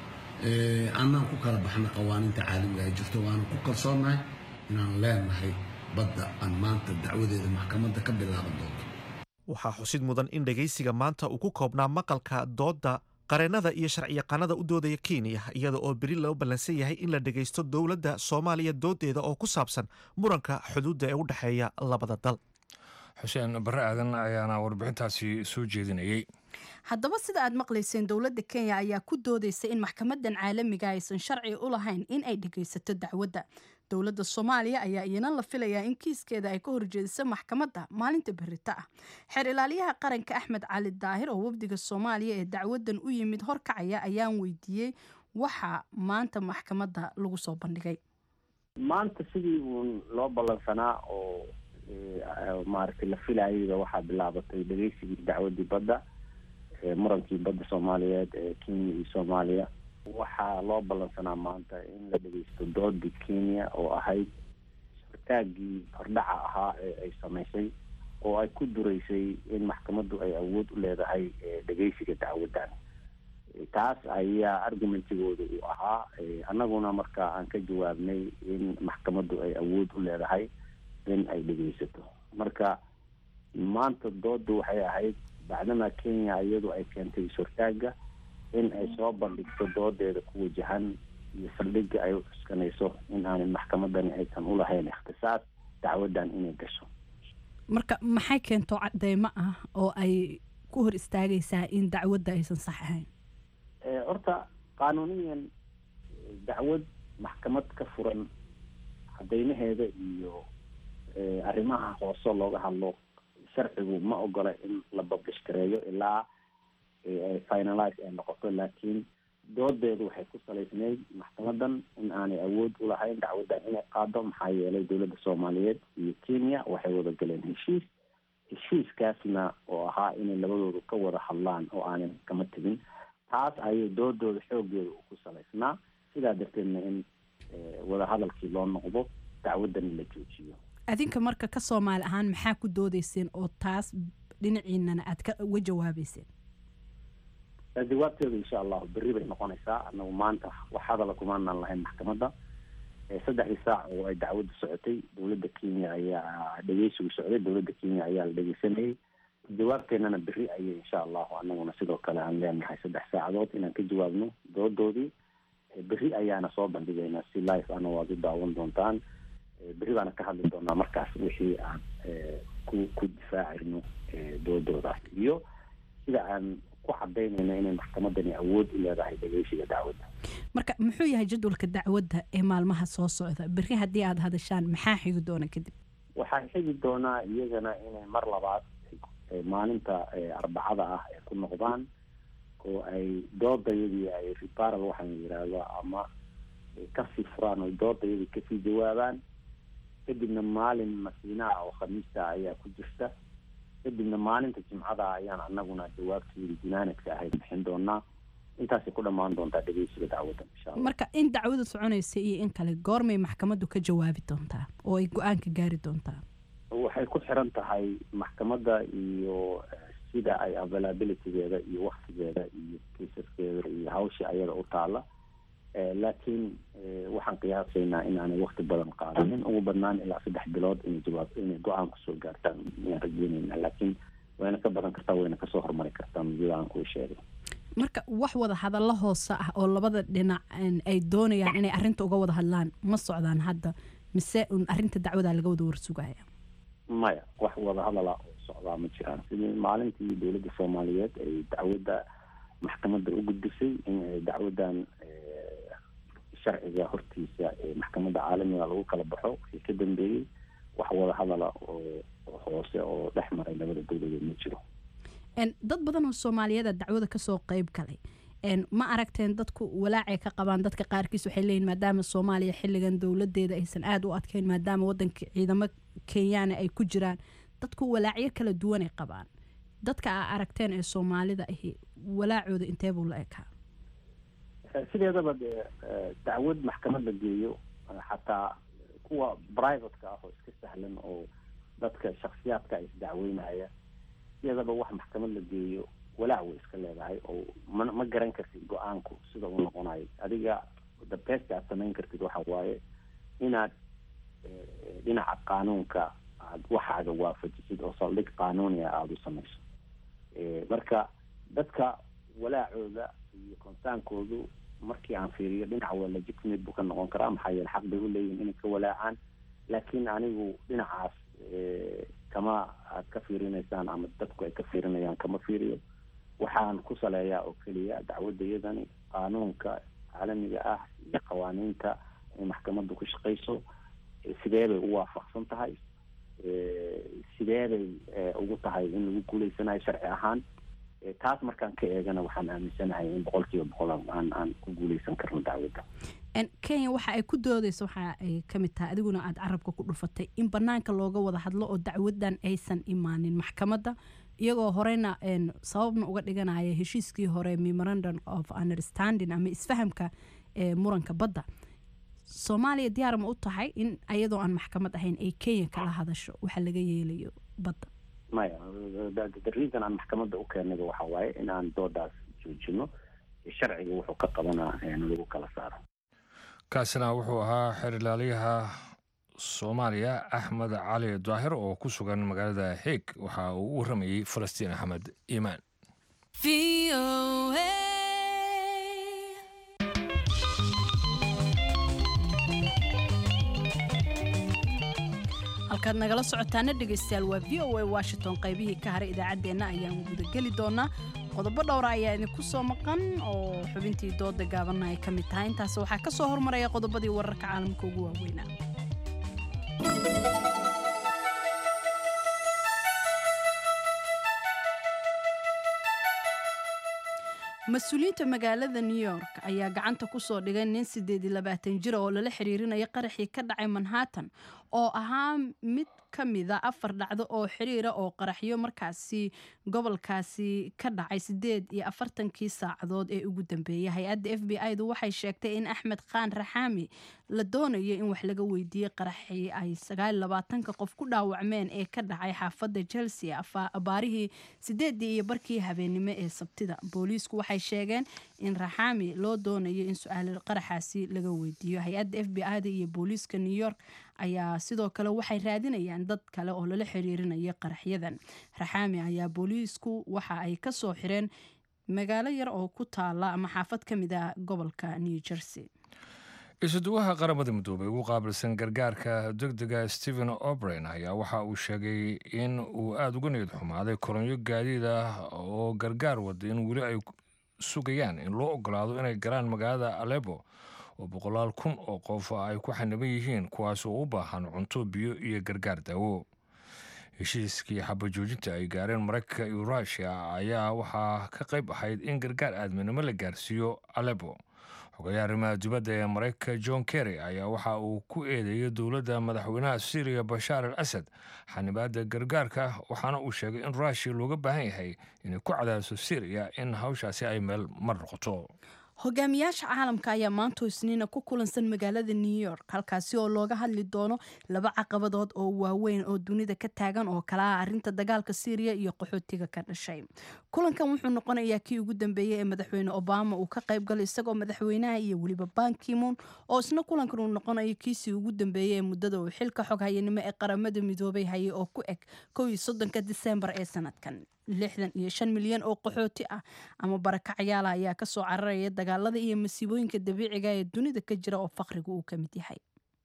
annaan ku kala baxna qawaaniinta caalamiga ay jirto, waana ku kalsoonnahay inaan leenahay badda aan maanta dacwadeeda maxkamadda ka bilaaban doonto. waxaa xusid mudan in dhegaysiga maanta uu ku koobnaa maqalka doodda qareennada iyo sharciyaqaanada u doodaya kenya iyada oo beri loo ballansan yahay in la dhegaysto dowladda soomaaliya doodeeda oo ku saabsan muranka xuduudda ee u dhexeeya labada dal. xuseen barre aadan ayaana warbixintaasi soo jeedinayay. haddaba sida aad maqlayseen dowladda kenya ayaa ku doodaysa in maxkamadan caalamiga aysan sharci u lahayn in ay dhegaysato dacwadda. dowladda soomaaliya ayaa iyana la filayaa in kiiskeeda ay ka horjeediso maxkamadda maalinta berita ah. xeer ilaaliyaha qaranka axmed cali daahir oo wafdiga soomaaliya ee dacwadan u yimid horkacaya ayaan weydiiyey waxa maanta maxkamadda lagu soo bandhigay. maanta sidii uun loo ballansanaa oo maaragtay la filayayba waxaa bilaabatay dhegeysigii dacwadii badda murankii badda soomaaliyeed ee kenya iyo soomaaliya. waxaa loo ballansanaa maanta in la dhegeysto doodii kenya oo ahayd shirtaagii hordhaca ahaa ee ay samaysay oo ay ku dureysay in maxkamaddu ay awood u leedahay dhegeysiga dacwaddan. taas ayaa argumentigooda uu ahaa. annaguna marka aan ka jawaabnay in maxkamaddu ay awood u leedahay in ay dhegeysato. marka maanta doodu waxay ahayd bacdama kenya iyadu ay keentay shirtaaga in ay soo bandhigto doodeeda ku wajahan iyo saldhigga ay u cuskanayso in aanay maxkamadani aysan u lahayn ikhtisaas dacwaddan inay gasho. marka maxay keento cadeymo ah oo ay ku hor istaagaysaa in dacwadda aysan sax ahayn? horta qaanuuniyan dacwad maxkamad ka furan cadeymaheeda iyo arrimaha hoose looga hadlo sharcigu ma ogola in la publish gareeyo ilaa finalize ay noqoto. laakiin doodeedu waxay ku salaysnayd maxkamadan in aanay awood u lahayn dacwaddan inay qaado maxaa yeelay dowladda soomaaliyeed iyo kenya waxay wada galeen heshiiskaasna oo ahaa inay labadoodu ka wada hadlaan oo aanay kama tegin. taas ayay doodooda xoogeeda ku salaysnaa. sidaa darteedna in wadahadalkii loo noqdo dacwaddan la joojiyo. adinka marka ka soomaali ahaan maxaa ku doodeyseen oo taas dhinaciinana aad uga jawaabeyseen? jawaabteedu insha allahu berri bay noqonaysaa. anagu maanta wax hadala kumaanaan lahayn maxkamadda. 3 saac oo ay dacwaddu socotay dowladda kenya ayaa dhegeysigu socday. dowladda kenya ayaa la dhegeysanayay. jawaabteenana berri ayay insha allahu anaguna sidoo kale aan leenahay 3 saacadood inaan ka jawaabno doodoodii. berri ayaana soo bandhigaynaa si live ana waad u daawan doontaan. berri baana ka hadli doonaa markaas wixii aan ku difaacayno doodoodaas iyo sida aan ku cadaynayna inay maxkamadani awood u leedahay dhegeysiga dacwadda. marka muxuu yahay jadwalka dacwadda ee maalmaha soo socda? berri haddii aad hadashaan maxaa xigi doona kadib? waxaa xigi doonaa iyagana inay mar labaad maalinta arbacada ah ay ku noqdaan oo ay doodayadii ay reparal waxaan yidhaahdo ama kasii furaan oo doodayadii kasii jawaabaan. kadibna maalin masiinaha oo khamiista ayaa ku jirta. kadibna maalinta jimcada ayaan anaguna jawaabteedii jinaanadka ahayd bixin doonaa. intaasay ku dhammaan doontaa dhegeysiga dacwadda insha allah. marka in dacwada soconaysa iyo in kale goormay maxkamaddu ka jawaabi doontaa oo ay go-aanka gaari doontaa? waxay ku xiran tahay maxkamadda iyo sida ay availabilitygeeda iyo waktigeeda iyo kiisaskeeda iyo hawsha ayada u taala. laakiin waxaan qiyaasaynaa in aanay wakti badan qaadanin. ugu badnaan ilaa 3 bilood inay go-aan kusoo gaartaan ayaan rajeynayna. laakiin wayna ka badan kartaa wayna kasoo hormari kartaa muddada aan kuu sheegay. marka wax wada hadallo hoose ah oo labada dhinac ay doonayaan inay arrinta uga wada hadlaan ma socdaan hadda mise arrinta dacwada laga wada warsugaya? maya wax wada hadala oo socdaa ma jiraan. sidii maalintii dowladda soomaaliyeed ay dacwadda maxkamadda u gudbisay in dacwaddan sharciga hortiisa ee maxkamadda caalamiga lagu kala baxo wixii ka dambeeyey wax wada hadala oo hoose oo dhex maray labada dowladood ma jiro. dad badan oo soomaaliyeed dacwada kasoo qayb galay ma aragteen dadku walaacay ka qabaan? dadka qaarkiis waxay leeyihin maadaama soomaaliya xilligan dowladeeda aysan aada u adkeyn maadaama wadanka ciidamo kenyaana ay ku jiraan, dadku walaacyo kala duwanay qabaan. dadka aa aragteen ee soomaalida ahi walaacooda intee buu la ekaa? sideedaba dacwad maxkamad la geeyo xataa kuwa privateka ah oo iska sahlan oo dadka shaksiyaadka is dacweynaya sideedaba wax maxkamad la geeyo walaac way iska leedahay oo ma garan kartid go-aanku sida uu noqonayo. adiga the best aad samayn kartid waxa waaye inaad dhinaca qaanuunka aad waxaaga waafajisid oo saldhig qaanuuniya aada u samayso. marka dadka walaacooda iyo konsaankoodu markii aan fiiriyo dhinaca waa legitimate buu ka noqon karaa maxaa yeele xaq bay u leeyihin inay ka walaacaan. laakiin anigu dhinacaas kama aad ka fiirinaysaan ama dadku ay ka fiirinayaan kama fiiriyo. waxaan ku saleeyaa oo keliya dacwadayadani qaanuunka caalamiga ah iyo qawaaniinta ay maxkamaddu ku shaqayso sidee bay u waafaqsan tahay, sidee bay ugu tahay in lagu guuleysanayo sharci ahaan. taas markaan ka eegana waxaan aaminsanahay in 100% aan ku guuleysan karno dacwadda. Kenya waxa ay ku doodayso waxa ay kamid tahay adiguna aad carabka ku dhufatay in banaanka looga wada hadlo oo dacwadan aysan imaanin maxkamadda iyagoo horeyna sababna uga dhiganaya heshiiskii hore memorandum of understanding ama isfahamka muranka badda. Soomaaliya diyaar ma u tahay in ayadoo aan maxkamad ahayn ay Kenya kala hadasho waxa laga yeelayo badda? maya the reason aan maxkamadda u keenay waxa waaye in aan doodaas joojino sharciga wuxuu ka qabanaa in lagu kala saaro. kaasina wuxuu ahaa xirilaaliyaha Soomaaliya Axmed Cali Daahir oo ku sugan magaalada Hague waxa uu u waramayay Falastiin Axmed Iimaan. halkaad nagala socotaana dhegaystayaal waa VOA Washington qaybihii ka haray idaacadeena ayaan guda geli doonaa qodobo dhowr ayaa idinku soo maqan oo xubintii dooda gaaban ay kamid tahay intaas waxaa ka soo hormaraya qodobadii wararka caalamka ugu waaweynaa. mas-uuliyiinta magaalada New York ayaa gacanta ku soo dhigay nin 28 jir oo lala xiriirinayo qaraxii ka dhacay Manhattan oo ahaa mid kamida 4 dhacdo oo xiriira oo qaraxyo markaasi gobolkaasi ka dhacay 48 saacadood ee ugu dambeeyay. Hay'adda FBI-du waxay sheegtay in Axmed Khan Raxami la doonayo in wax laga weydiiyo qaraxii ay 29 qof ku dhaawacmeen ee ka dhacay xaafadda Chelsea abaarihii 8:00 habeenimo ee Sabtida. Booliisku waxay sheegeen in Raxami loo doonayo in su'aal qaraxaasi laga weydiiyo. Hay'adda FBI-da iyo booliiska New York ayaa sidoo kale waxay raadinayaan dad kale oo lala xiriirinayo qaraxyadan. Raxami ayaa booliisku waxa ay ka soo xireen magaalo yar oo ku taala ama xaafad kamid ah gobolka New Jersey. isuduwaha qaramada midoobay ugu qaabilsan gargaarka degdega Stephen O'Brien ayaa waxa uu sheegay in uu aad uga niyad xumaaday kolonyo gaadiid ah oo gargaar wada in weli ay sugayaan in loo ogolaado inay galaan magaalada Aleppo oo 100,000 oo qof ay ku xaniban yihiin kuwaas oo u baahan cunto biyo iyo gargaar daawo. heshiiskii xabajoojinta ay gaareen Mareykanka iyo Russia ayaa waxaa ka qayb ahayd in gargaar aadminimo la gaarsiiyo Aleppo. xogayaha arrimaha dibadda ee Mareykanka John Kerry ayaa waxa uu ku eedeeyay dowladda madaxweynaha Syria Bashar al-Assad xanibaadda gargaarka waxaana uu sheegay in Russia looga baahan yahay inay ku cadaadiso Syria in hawshaasi ay meel mar noqoto. hogaamiyaasha caalamka ayaa maanta Isniina ku kulansan magaalada New York halkaasi oo looga hadli doono laba caqabadood oo waaweyn oo dunida ka taagan oo kala ah arrinta dagaalka Syria iyo qaxootiga ka dhashay. kulankan wuxuu noqonayaa kii ugu dambeeyay ee madaxweyne Obama uu ka qayb galay isagoo madaxweynaha iyo waliba Ban Ki-moon oo isna kulankan uu noqonayo kiisii ugu dambeeyay ee muddada uu xilka xoghaynimo ee qaramada midoobay hayay oo ku eg 31 December ee sanadkan. 65 milyan oo qaxooti ah ama barakacayaal ayaa ka soo cararaya dagaalada iyo masiibooyinka dabiiciga ee dunida ka jira oo faqrigu uu ka mid yahay.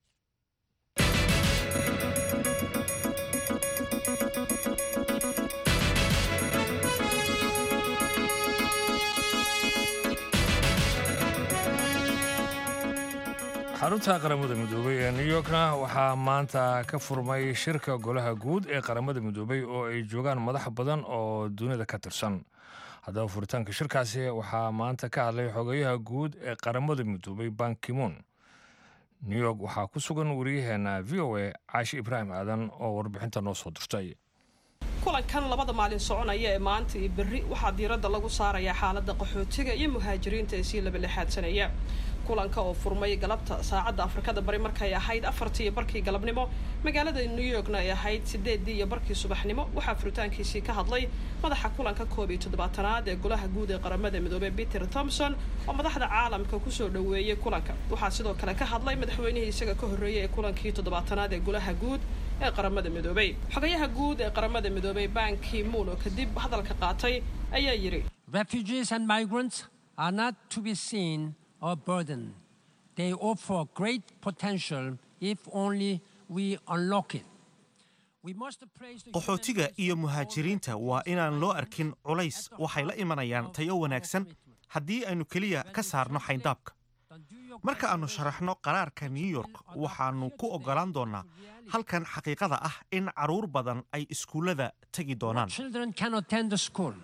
xarunta qaramada midoobay ee New Yorkna waxaa maanta ka furmay shirka golaha guud ee qaramada midoobay oo ay joogaan madax badan oo dunida ka tirsan. haddaba furitaanka shirkaasi waxaa maanta ka hadlay xogayaha guud ee qaramada midoobay Ban Ki-moon. New York waxaa ku sugan wariyaheena VOA Caashi Ibraahim Aadan oo warbixinta noo soo dirtay. kulankan labada maalin soconaya ee maanta iyo berri waxaa diiradda lagu saarayaa xaaladda qaxootiga iyo muhaajiriinta ee sii laba lixaadsanaya. kulanka oo furmay galabta saacadda Afrikada Bari markay ahayd 4:00 galabnimo magaalada New Yorkna ay ahayd 8:00 subaxnimo waxaa furitaankiisii ka hadlay madaxa kulanka 17aad ee golaha guud ee qaramada midoobay Peter Thompson oo madaxda caalamka ku soo dhaweeyay kulanka. waxaa sidoo kale ka hadlay madaxweynihii isaga ka horreeyay ee kulankii 17aad ee golaha guud ee qaramada midoobay. xogayaha guud ee qaramada midoobay Ban Ki-moon oo kadib hadalka qaatay ayaa yiri Refugees and migrants are not to be seen or burden. They offer great potential if only we unlock it. qaxootiga iyo muhaajiriinta waa inaan loo arkin culays waxay la imanayaan tayo wanaagsan haddii aynu keliya ka saarno xayndaabka. marka aanu sharaxno qaraarka New York waxaanu ku ogolaan doonaa halkan xaqiiqada ah in caruur badan ay iskuulada tagi doonaan.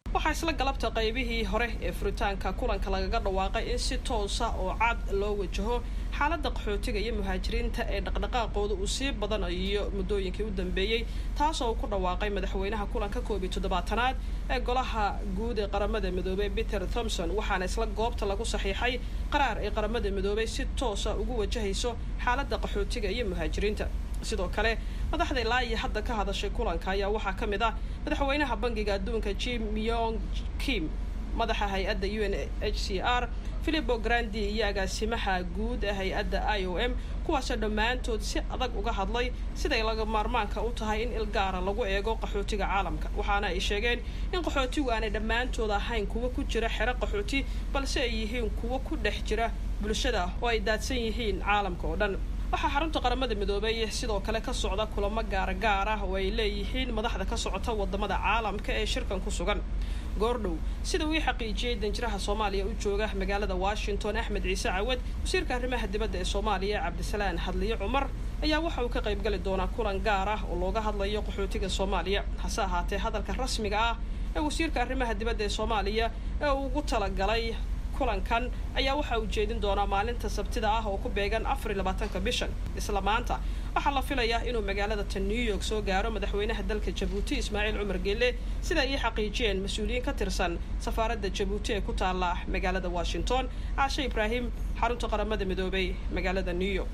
waxaa isla galabta qaybihii hore ee furitaanka kulanka lagaga dhawaaqay in si toosa oo cad loo wajaho xaaladda qaxootiga iyo muhaajiriinta ee dhaqdhaqaaqooda uu sii badanayo muddooyinkii u dambeeyey taasoo ku dhawaaqay madaxweynaha kulanka 17aad ee golaha guud ee qaramada midoobay Peter Thompson waxaana isla goobta lagu saxiixay qaraar ee qaramada midoobay si toosa ugu wajahayso xaaladda qaxootiga iyo muhaajiriinta sidoo kale madaxda ilaa iyo hadda ka hadashay kulanka ayaa waxaa ka mid ah madaxweynaha bangiga adduunka Jim Yong Kim madaxa hay'adda UNHCR Filippo Grandi iyo agaasimaha guud ee hay'adda IOM kuwaasoo dhammaantood si adag uga hadlay siday laga maarmaanka u tahay in ilgaara lagu eego qaxootiga caalamka waxaana ay sheegeen in qaxootigu aanay dhammaantood ahayn kuwa ku jira xero qaxooti balse ay yihiin kuwa ku dhex jira bulshada oo ay daadsan yihiin caalamka oo dhan waxaa xarunta qaramada midoobay sidoo kale ka socda kulamo gaar ah oo ay leeyihiin madaxda ka socota wadamada caalamka ee shirkan ku sugan goordhow sida uu xaqiijiyay danjiraha Soomaaliya u jooga magaalada Washington Axmed Ciise Cawad wasiirka arrimaha dibadda ee Soomaaliya Cabdisalaan Hadliye Cumar ayaa waxa uu ka qayb gali doonaa kulan gaar ah oo looga hadlayo qaxootiga Soomaaliya hase ahaatee hadalka rasmiga ah ee wasiirka arrimaha dibadda ee Soomaaliya ee uu ugu talagalay kulankan ayaa waxa uu jeedin doonaa maalinta Sabtida ah oo ku beegan 24 bishan isla maanta waxaa la filayaa inuu magaalada New York soo gaaro madaxweynaha dalka Djibouti Ismaaciil Cumar Geelle sida ay xaqiijiyeen mas'uuliyiin ka tirsan safaaradda Djibouti ee ku taala magaalada Washington Aasha Ibrahim xarunta qaramada midoobay magaalada New York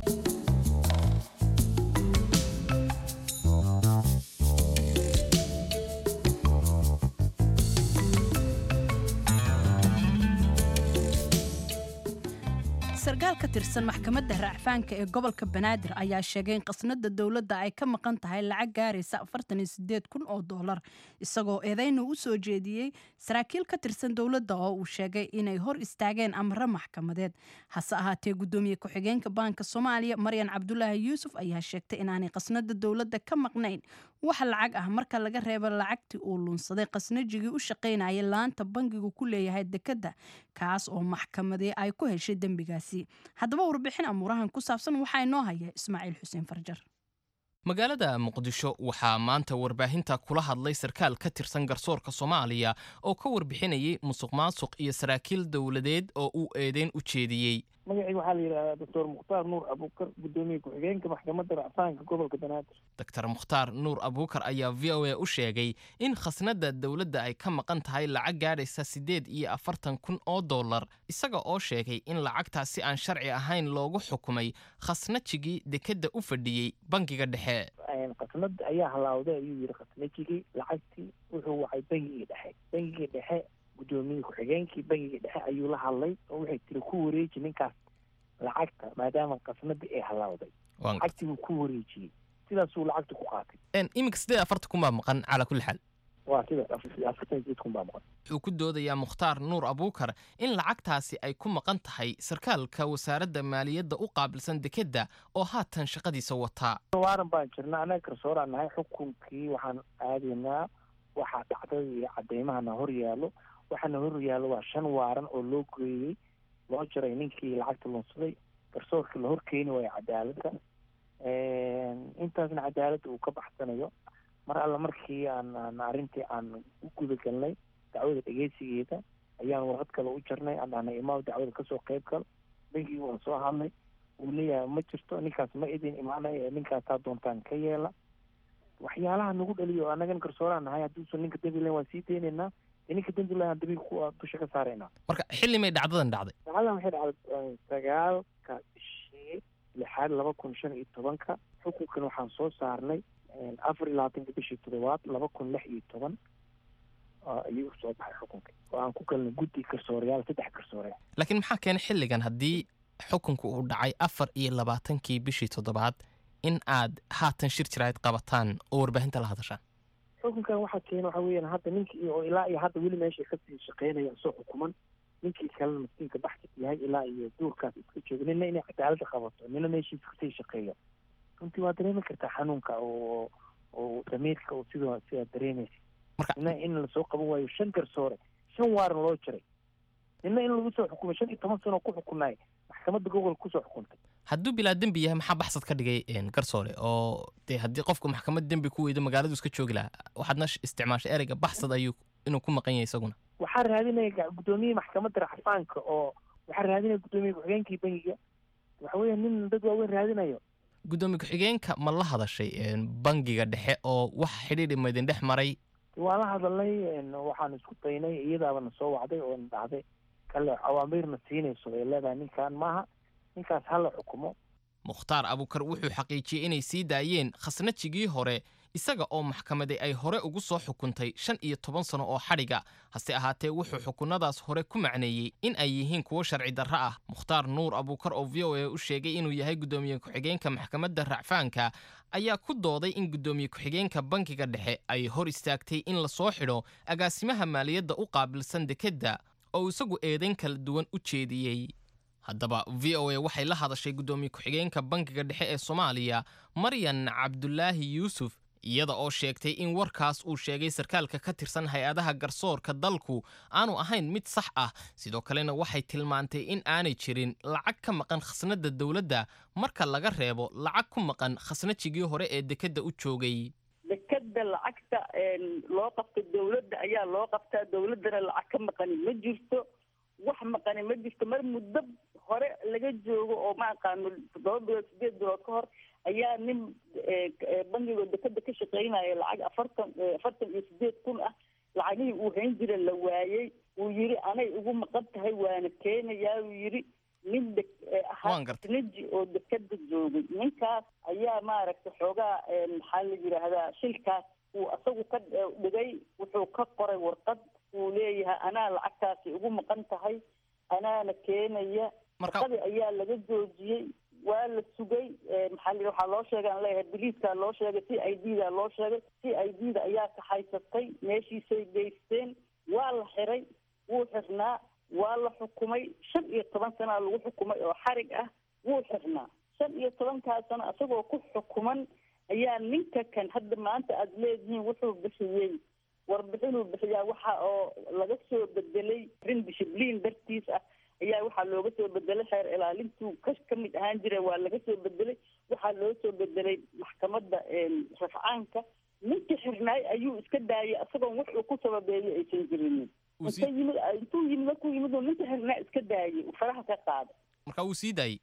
sarkaal ka tirsan maxkamadda racfaanka ee gobolka Banaadir ayaa sheegay in qasnada dawladda ay ka maqan tahay lacag gaaraysa $48,000 isagoo eedayn u soo jeediyay saraakiil ka tirsan dawladda oo uu sheegay inay hor istaageen amro maxkamadeed hase ahaatee gudoomiye ku-xigeenka Banka Soomaaliya Maryan Cabdullaahi Yuusuf ayaa sheegtay inaanay qasnada dawladda ka maqnayn wax lacag ah marka laga reebo lacagtii uu lunsaday qasnajigii u shaqeynayay laanta bangigu ku leeyahay dekada kaas oo maxkamadii ay ku heshay dambigaasi haddaba warbixin amuurahan ku saabsan waxaa inoo haya Ismaaciil Xuseen Farjar magaalada Muqdisho waxaa maanta warbaahinta kula hadlay sarkaal ka tirsan garsoorka Soomaaliya oo ka warbixinayay musuqmaasuq iyo saraakiil dawladeed oo uu eedeyn u jeediyay magacaygu waxaa la yidhaahdaa Dr. Mukhtaar Nuur Abuukar gudoomiye ku-xigeenka maxkamadda racfaanka gobolka Banaadir Dr. Mukhtaar Nuur Abuukar ayaa VOA u sheegay in khasnada dawladda ay ka maqan tahay lacag gaaraysa $48,000 isaga oo sheegay in lacagtaasi aan sharci ahayn loogu xukumay khasnajigii dekada u fadhiyay bangiga dhexe khasnada ayaa halawday ayuu yiri khasnajigii lacagtii wuxuu wacay bangiga dhexe gudoomiye ku-xigeenkii bangiga dhexe ayuu la hadlay oo waxay tiri ku wareeji ninkaas lacagta maadaama qasnadii ay halawday lacagtii wuu ku wareejiyey sidaasuu lacagta ku qaatay imika 48 baa maqan calaa kulli xaal waa sida 48 baa maqan wuxuu ku doodayaa Mukhtaar Nuur Abuukar in lacagtaasi ay ku maqan tahay sarkaalka wasaaradda maaliyadda u qaabilsan dekada oo haatan shaqadiisa wataa waaran baan jirnaa anaga garsooraan nahay xukunkii waxaan aadaynaa waxaa dhacday iyo cadeymahana hor yaalo waxaana hor yaalo waa 5 waaran oo loo gooyay loo jiray ninkii lacagta lunsaday garsoorkii la hor keeni way cadaaladda intaasna cadaaladda uu ka baxsanayo mar alla markii aan arrintii aan u guda galnay dacwada dhageysigeeda ayaan warqad kale u jirnay aan imaam dacwada kasoo qayb gal bangigii waan soo hadlay uu leeyahay ma jirto ninkaas ma idin imaanaya ninkaasaa doontaan ka yeela waxyaalaha nagu dhaliyo annagan garsooraan nahay hadduusan ninka dembi lahayn waan sii deynaynaa ninka dembi lahayn dembiga ku dusha ka saaraynaa marka xilli may dhacdadan dhacday waxay dhacday 9 bishii 6 2015 xukunkan waxaan soo saarnay 24 bishii 7 2016 ayuu soo baxay xukunka oo aan ku galnay guddi garsoorayaal 3 garsoore laakiin maxaa keenay xilligan haddii xukunku uu dhacay 24 bishii 7 in aad haatan shir jirayd qabataan oo warbaahinta la hadashaan xukunkan waxaa keenay waxa weeyaan hadda ninkii oo ilaa iyo hadda weli meesha ka sii shaqeynaya soo xukuman ninkii kalena miskiinka baxsi yahay ilaa iyo duurkaas iska jooga nina inay cadaaladda qabato nina meeshiisa kasii shaqeeyo runtii waa dareemi kartaa xanuunka oo damiirka oo sidaa dareemaysa nina in lasoo qaban waayo 5 garsoore 5 waaran loo jiray nina in lagu soo xukumay 15 sano ku xukunay maxkamadda gobolka kusoo xukuntay hadduu bilaa dembi yahay maxaa baxsad ka dhigay garsoore oo dee haddii qofku maxkamad dembi ku weydo magaaladu iska joogi lahaa waxaadna isticmaashay ereyga baxsad ayuu inuu ku maqan yahay isaguna waxaa raadinaya gudoomiyihii maxkamadda racfaanka oo waxaa raadinaya gudoomiye ku-xigeenkii bangiga waxa weya nin dad waaweyn raadinayo gudoomiye ku-xigeenka ma la hadashay bangiga dhexe oo wax xidhiidhi ma idin dhex maray waa la hadalnay waxaan isku daynay iyadaabana soo wacday oo na dhacday kale awaamiirna siinayso ay leedahay ninkan maaha ninkaas hala xukumo mukhtaar abuukar wuxuu xaqiijiyey inay sii daayeen khasnajigii hore isaga oo maxkamaday ay hore ugu soo xukuntay 15 sano oo xadhiga hase ahaatee wuxuu xukunadaas hore ku macneeyey in ay yihiin kuwo sharci darro ah mukhtaar nuur abuukar oo VOA u sheegay inuu yahay gudoomiye ku-xigeenka maxkamadda racfaanka ayaa ku dooday in gudoomiye ku-xigeenka bankiga dhexe ay hor istaagtay in la soo xidho agaasimaha maaliyadda u qaabilsan dekedda oo isagu eedayn kala duwan u jeediyey haddaba VOA waxay la hadashay gudoomiye ku-xigeenka bankiga dhexe ee Soomaaliya Maryan Cabdulaahi Yuusuf iyada oo sheegtay in warkaas uu sheegay sarkaalka ka tirsan hay-adaha garsoorka dalku aanu ahayn mid sax ah sidoo kalena waxay tilmaantay in aanay jirin lacag ka maqan khasnadda dawladda marka laga reebo lacag ku maqan khasnajigii hore ee dekedda u joogay dekedda lacagta loo qabta dawladda ayaa loo qabtaa dawladdana lacag ka maqani ma jirto wax maqani ma jirto mar muddo hore laga joogo oo ma aqaano 7 bilood 8 bilood ka hor ayaa nin bangiga dekedda ka shaqeynaya lacag 48,000 ah lacagihii uu hayn jiray la waayey uu yiri anay ugu maqan tahay waana keenayaa uu yiri nin ahaanaji oo dekedda joogay ninkaas ayaa maaragtay xoogaa maxaa la yidhaahdaa shilkaas uu asagu ka dhigay wuxuu ka qoray warqad uu leeyahay anaa lacagtaasi ugu maqan tahay anaana keenaya warqadii ayaa laga joojiyey waa la sugay waxaa loo sheegay aan leeyahay biliiskaa loo sheegay CID-da loo sheegay CID-da ayaa kaxaysatay meeshiisay geysteen waa la xiray wuu xirnaa waa la xukumay 15 sana lagu xukumay oo xarig ah wuu xirnaa 15 sano asagoo ku xukuman ayaa ninka kan hadda maanta aad leedihiin wuxuu bixiyey warbixinuu bixiyaa waxa oo laga soo bedelay rin dishibliin dartiis ah ayaa waxaa looga soo bedelay xeer ilaalintuu ka mid ahaan jiray waa laga soo bedelay waxaa loo soo bedelay maxkamadda rafcaanka ninkii xirnaay ayuu iska daayay asagoon wax uu ku sababeeyay aysan jirinin intuu yimid markuu yimid ninka xirnaa iska daayay faraha ka qaada marka uu sii daayay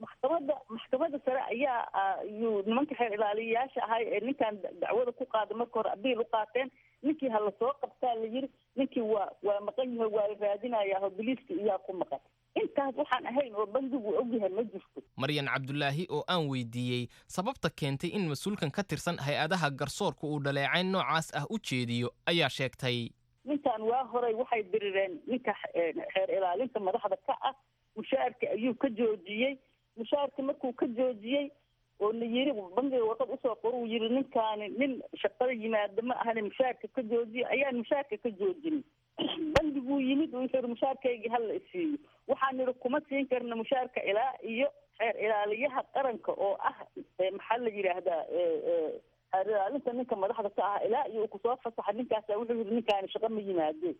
maxkamadda sare ayaa ayuu nimanka xeer ilaaliyayaasha ahay ee ninkan dacwada ku qaada marka hore abiil u qaateen ninkii hala soo qabtaa la yiri ninkii waa maqan yahay waa la raadinayaa biliiska iyaa ku maqan intaas waxaan ahayn oo bangigu ogyahay ma jirto Maryan Cabdulaahi oo aan weydiiyey sababta keentay in mas'uulkan ka tirsan hay-adaha garsoorka uu dhaleecayn noocaas ah u jeediyo ayaa sheegtay ninkan waa horay waxay dirireen ninka xeer ilaalinta madaxda ka ah mushaarka ayuu ka joojiyey mushaarka markuu ka joojiyey oo la yiri bangiga warqad usoo qoruu yiri ninkaani nin shaqada yimaada ma ahane mushaarka ka joojiya ayaan mushaarka ka joojinin bangiguu yimid uu yiri mushaarkayga hala isiiyo waxaan niri kuma siin karna mushaarka ilaa iyo xeer ilaaliyaha qaranka oo ah maxaa la yidhaahdaa xeer ilaalinta ninka madaxda ka ah ilaa iyo kusoo fasaxa ninkaas wuxuu yiri ninkaani shaqo ma yimaadeen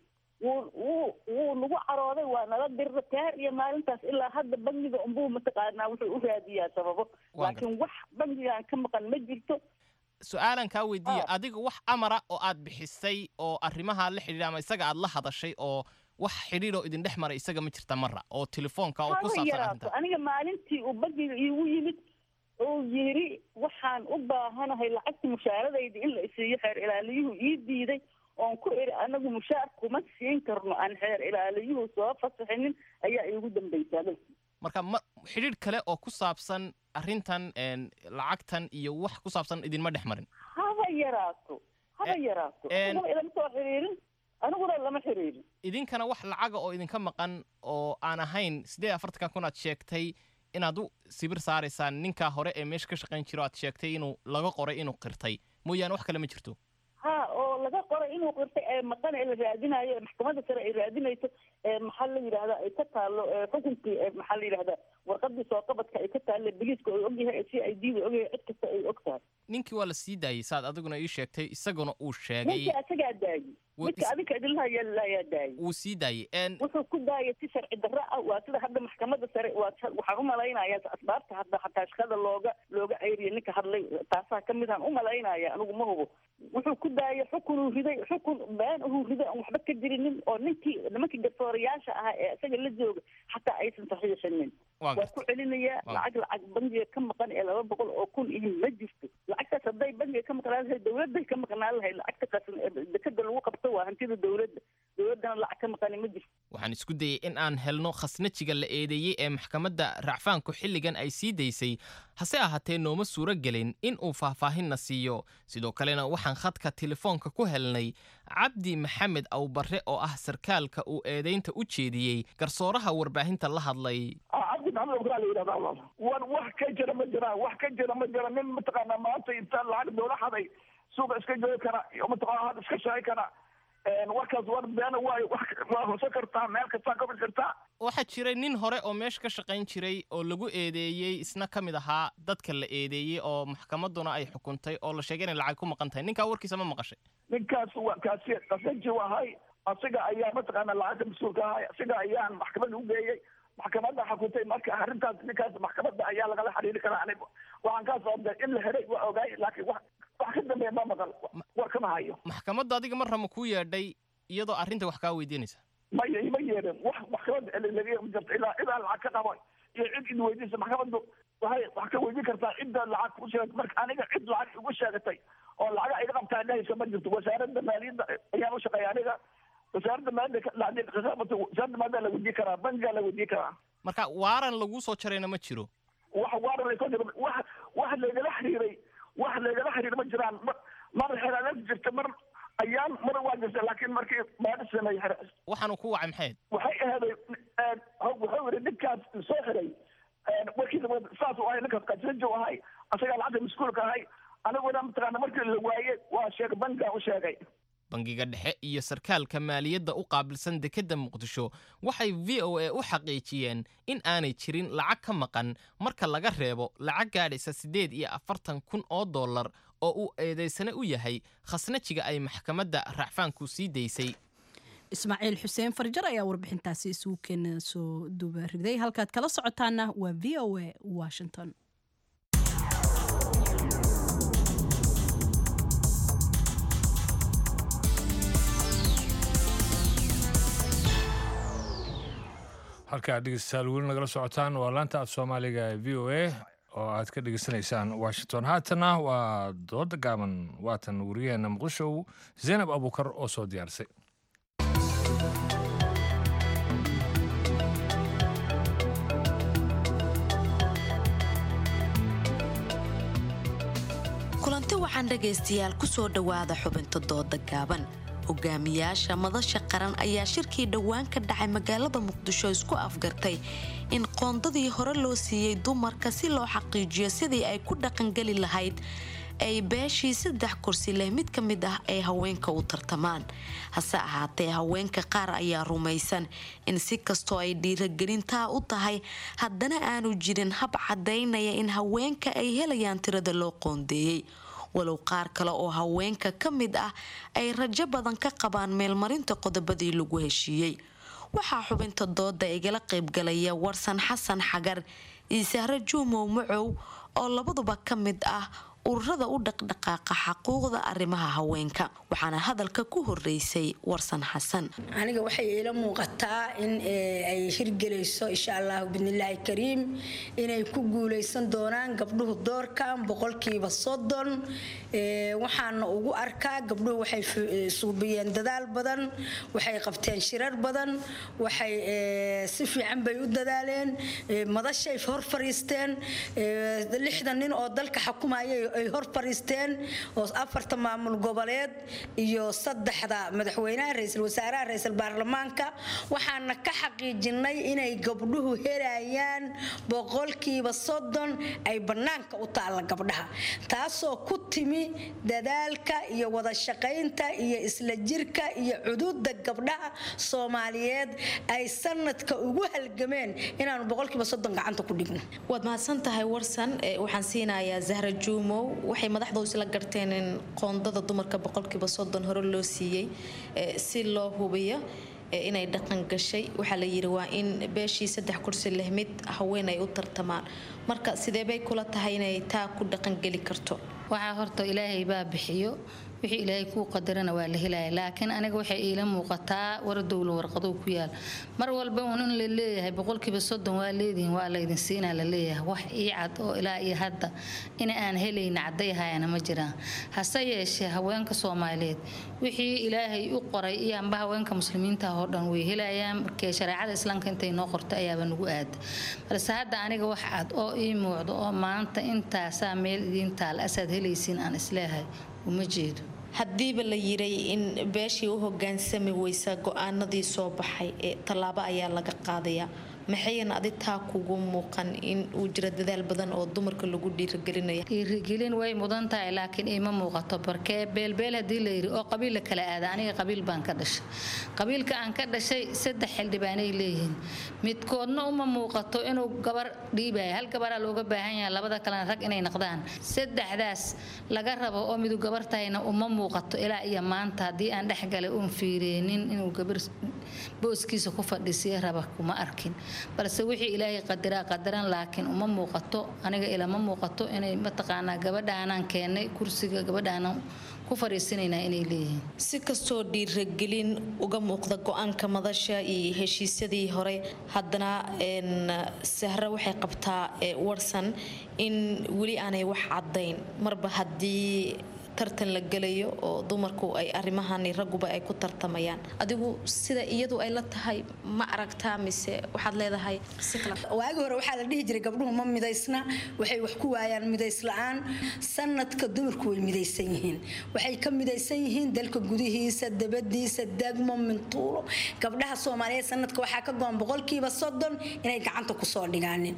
wuu nagu carooday waa nala dirra kaar iyo maalintaas ilaa hadda bangiga unbuu mataqaanaa wuxuu u raadiyaa sababo laakiin wax bangigaan ka maqan ma jirto su-aalan kaa weydiiya adiga wax amara oo aad bixisay oo arrimaha la xidhiidha ama isaga aad la hadashay oo wax xidhiidh oo idin dhex maray isaga ma jirta marra oo telefoonka oo ku saabsan arrinta aniga maalintii uu bangiga iigu yimid oo yiri waxaan u baahanahay lacagta mushaaradayda in la isiiyo xeer ilaaliyuhu ii diiday oon ku iri anagu mushaar kuma siin karno aan xeer ilaaliyuhu soo fasaxinin ayaa iigu dambaysaa marka xidhiidh kale oo ku saabsan arrintan lacagtan iyo wax ku saabsan idinma dhex marin haba yaraato aniguna ilama soo xiriirin aniguna lama xiriirin idinkana wax lacaga oo idinka maqan oo aan ahayn 48 kun aad sheegtay inaad u sibir saaraysaan ninka hore ee meesha ka shaqayn jiro aad sheegtay inuu laga qoray inuu qirtay mooyaane wax kale ma jirto oo laga qoray inuu qirtay ee maqan ee la raadinayo ee maxkamadda sare ay raadinayso ee maxaa la yidhaahdaa ay ka taalo xukunkii maxaa la yidhahdaa warqadii soo qabadka ay ka taalo biliiska ay ogyahay CID-da ogyahay cid kasta ay og tahay ninkii waa la sii daayey saad adiguna ii sheegtay isaguna uu sheegay ninkii asagaa daayey midka adinka idinlaha ayaa daayey wuu sii daayey wuxuu ku daayay si sharci darro ah waa sida hadda maxkamadda sare waxaan u malaynayaa asbaabta hadda xataa shaqada looga ceyriyo ninka hadlay taasaa ka midaan u malaynaya anigu ma hubo wuxuu ku daayay xukun uu riday xukun been uu riday aan waxba ka jirinin oo nimankii garsoorayaasha ahaa ee isaga la jooga xataa aysan saxiixinin waa ku celinaya lacag bangiga ka maqan ee 200 oo kun iyo ma jirto lacagtaas hadday bangiga ka maqnaan lahayd dowladda ka maqnaan lahayd lacagta qasan ee dekada lagu qabto waa hantida dowladana lacag ka maqan ma jirto waxaan isku dayay in aan helno khasnajiga la eedeeyey ee maxkamadda racfaanku xilligan ay sii daysay hase ahaatee nooma suuro gelin in uu faahfaahinna siiyo sidoo kalena waxaan khadka telefoonka ku helnay cabdi maxamed awbarre oo ah sarkaalka uu eedaynta u jeediyey garsooraha warbaahinta la hadlay cabdi maxamed awbarre la yidhahdaa wax ka jira ma jira nin mataqaanaa maanta inta lacag dowla haday suuqa iska joogi kara mataqaanaa had iska shaqay kara warkaas war beena waa hoose kartaa meel kastaa ka bixi kartaa waxaa jiray nin hore oo meesha ka shaqayn jiray oo lagu eedeeyey isna ka mid ahaa dadka la eedeeyey oo maxkamadduna ay xukuntay oo la sheegay inay lacag ku maqan tahay ninkaa warkiisa ma maqashay ninkaas waa kaasi qasaji ahay asiga ayaa mataqaana lacagta mas-uulka ahay asiga ayaan maxkamadda u geeyey maxkamadda xukuntay marka arrintaas ninkaas maxkamadda ayaa lagala xiriiri karaa aniga waxaan kaa sooday in la helay waa ogaay laakiin wax ka dambeeya ma maqal war kama hayo maxkamadda adiga mar rama kuu yeedhay iyadoo arrinta wax kaa weydiinaysa ma yeedhin wax maxkamadda laga jirta ilaa cidaan lacag ka qabo iyo cid weydiisa maxkamaddu waxay wax ka weydiin kartaa cidda lacag ku sheegtay marka aniga cid lacag igu sheegatay oo lacag iga qabtaa dhahaysa ma jirto wasaaradda maaliyadda ayaan u shaqeeya aniga wasaaradda maaliyadda la weydiin karaa bangiga la weydiin karaa marka waaran laguu soo jarayna ma jiro wax waaran laysoo jiro wax lagala xiriiray ma jiraan mar xeelad jirta mar ayaan mar waa jirta laakiin markii baadhi sameeyay waxaanu ku wacay maxayd waxay ahaday wuxuu yidhi ninkaas soo xiray warkiisa saas u ahay ninkaas qasajo ahay asagaa lacagta mas-uulka ahay aniguna mataqaana markii la waayey waa sheegay bangiga u sheegay bangiga dhexe iyo sarkaalka maaliyadda u qaabilsan dekedda muqdisho waxay v o a u xaqiijiyeen in aanay jirin lacag ka maqan marka laga reebo lacag gaadhaysa 48,000 oo dollar oo uu eedaysane u yahay khasnajiga ay maxkamadda racfaanku sii daysay ismaaciil xuseen farjar ayaa warbixintaasi isugu keena soo dubariday halkaad kala socotaana waa v o a washington halka aad dhegeystayaal weli nagala socotaan waa laanta af soomaaliga ee v o a oo aad ka dhegeysanaysaan washington haatana waa dooda gaaban waatan wariyaheena muqdisho zaynab abuukar oo soo diyaarisay kulanti waxaan dhegaystayaal ku soo dhowaada xubinta dooda gaaban hogaamiyaasha madasha qaran ayaa shirkii dhowaan ka dhacay magaalada muqdisho isku afgartay in qoondadii hore loo siiyey dumarka si loo xaqiijiyo sidii ay ku dhaqangeli lahayd ay beeshii 3 kursi leh mid ka mid ah ay haweenka u tartamaan hase ahaatee haweenka qaar ayaa rumaysan in si kastoo ay dhiiragelintaa u tahay haddana aanu jirin hab caddaynaya in haweenka ay helayaan tirada loo qoondeeyey walow qaar kale oo haweenka ka mid ah ay rajo badan ka qabaan meelmarinta qodobadii lagu heshiiyey waxaa xubinta dooda igala qaybgalaya warsan xasan xagar iyo sahro juumow macow oo labaduba ka mid ah ururada u dhaqdhaqaaqa xaquuqda arrimaha haweenka waxaana hadalka ku horeysay warsan xasan aniga waxay ila muuqataa in ay hirgelayso insha Allah bidnillaahi kariim inay ku guuleysan doonaan gabdhuhu doorkan 30% waxaana ugu arkaa gabdhuhu waxay suubiyeen dadaal badan waxay qabteen shirar badan waxay si fiican bay u dadaaleen madashay hor fariisteen 60 nin oo dalka xukumayay ay hor fariisteen oo 4 maamul goboleed iyo 3 madaxweynaha ra'iisul wasaaraha ra'iisul baarlamaanka waxaana ka xaqiijinay inay gabdhuhu helayaan 30% ay banaanka u taala gabdhaha taasoo ku timi dadaalka iyo wada shaqaynta iyo isla jirka iyo xuduudda gabdhaha Soomaaliyeed ay sanadka ugu halgameen inaan 30% gacanta ku dhigno waad mahadsan tahay warsan waxaan siinayaa Zahra Juumow waxay madaxdu isla garteen in qoondada dumarka 30% hore loo siiyay si loo hubiyo inay dhaqan gashay waxa la yiri waa in beeshii 3 kursi leh mid haween ay u tartamaan marka sidee bay kula tahay inay taa ku dhaqan gali karto waxa horta ilaahay baa bixiyo wixii ilaahay kuu qadarana waa la helaya laakiin aniga waxay iila muuqataa war dowlo warqado ku yaal mar walba in la leeyahay boqolkiiba 30 waa leediin waa la idin siinaa la leeyahay wax ii cad oo ilaa iyo hadda in aan helayn cadayhayana ma jiraan hase yeeshee haweenka Soomaaliyeed wixii ilaahay u qoray iyo amba haweenka muslimiinta oo dhan way helayaan markay shariicada islaamka intay noo qorto ayaaba nagu aad balse hadda aniga wax cad oo ii muuqdo oo maanta intaas meel idin taal asad helaysiin aan isleeyahay uma jeedo haddiiba la yiray in beeshii u hogaansami weysa go'aanadii soo baxay ee talaabo ayaa laga qaadayaa maxayna aditaa kugu muuqan in uu jira dadaal badan oo dumarka lagu dhiirigelin way mudan tahay laakiin ima muuqato barkee beelbeel hadii la yiri oo qabiil kala aada aniga qabiil baan ka dhashay qabiilka aan ka dhashay 3 xildhibaanay leeyihiin midkoodna uma muuqato inuu gabar dhiibay hal gabar looga baahan yahay labada kale rag inay noqdaan saddexdaas laga rabo oo mid gabar tahayna uma muuqato ilaa iyo maanta hadii aan dhaxgalay fiireenin inuu gabar booskiisa ku fadhiisiyo raba kuma arkin balse wixii ilaahay qadaran laakiin uma muuqato aniga ila ma muuqato inay mataqaana gabadhaanan keenay kursiga gabadhaanan ku fariisinayna inay leeyihiin si kastoo dhiirigelin uga muuqda go'aanka madasha iyo heshiisyadii hore haddana sahra waxay qabtaa warsan in wali aanay wax cadayn marba hadii tartan la galayo oo dumarku ay arimahan raguba ay ku tartamayaan adigu sida iyadu ay la tahay ma aragtaa mise waxaad leedahay si kala waagi hore waxa la dhihi jiray gabdhuhu ma midaysna waxay wax ku waayaan midays la'aan sanadka dumarku way midaysan yihiin waxay ka midaysan yihiin dalka gudihiisa dabadiisa degmo mintuulo gabdhaha Soomaaliyeed sanadka waxa ka go'an 30% inay gacanta ku soo dhigaanin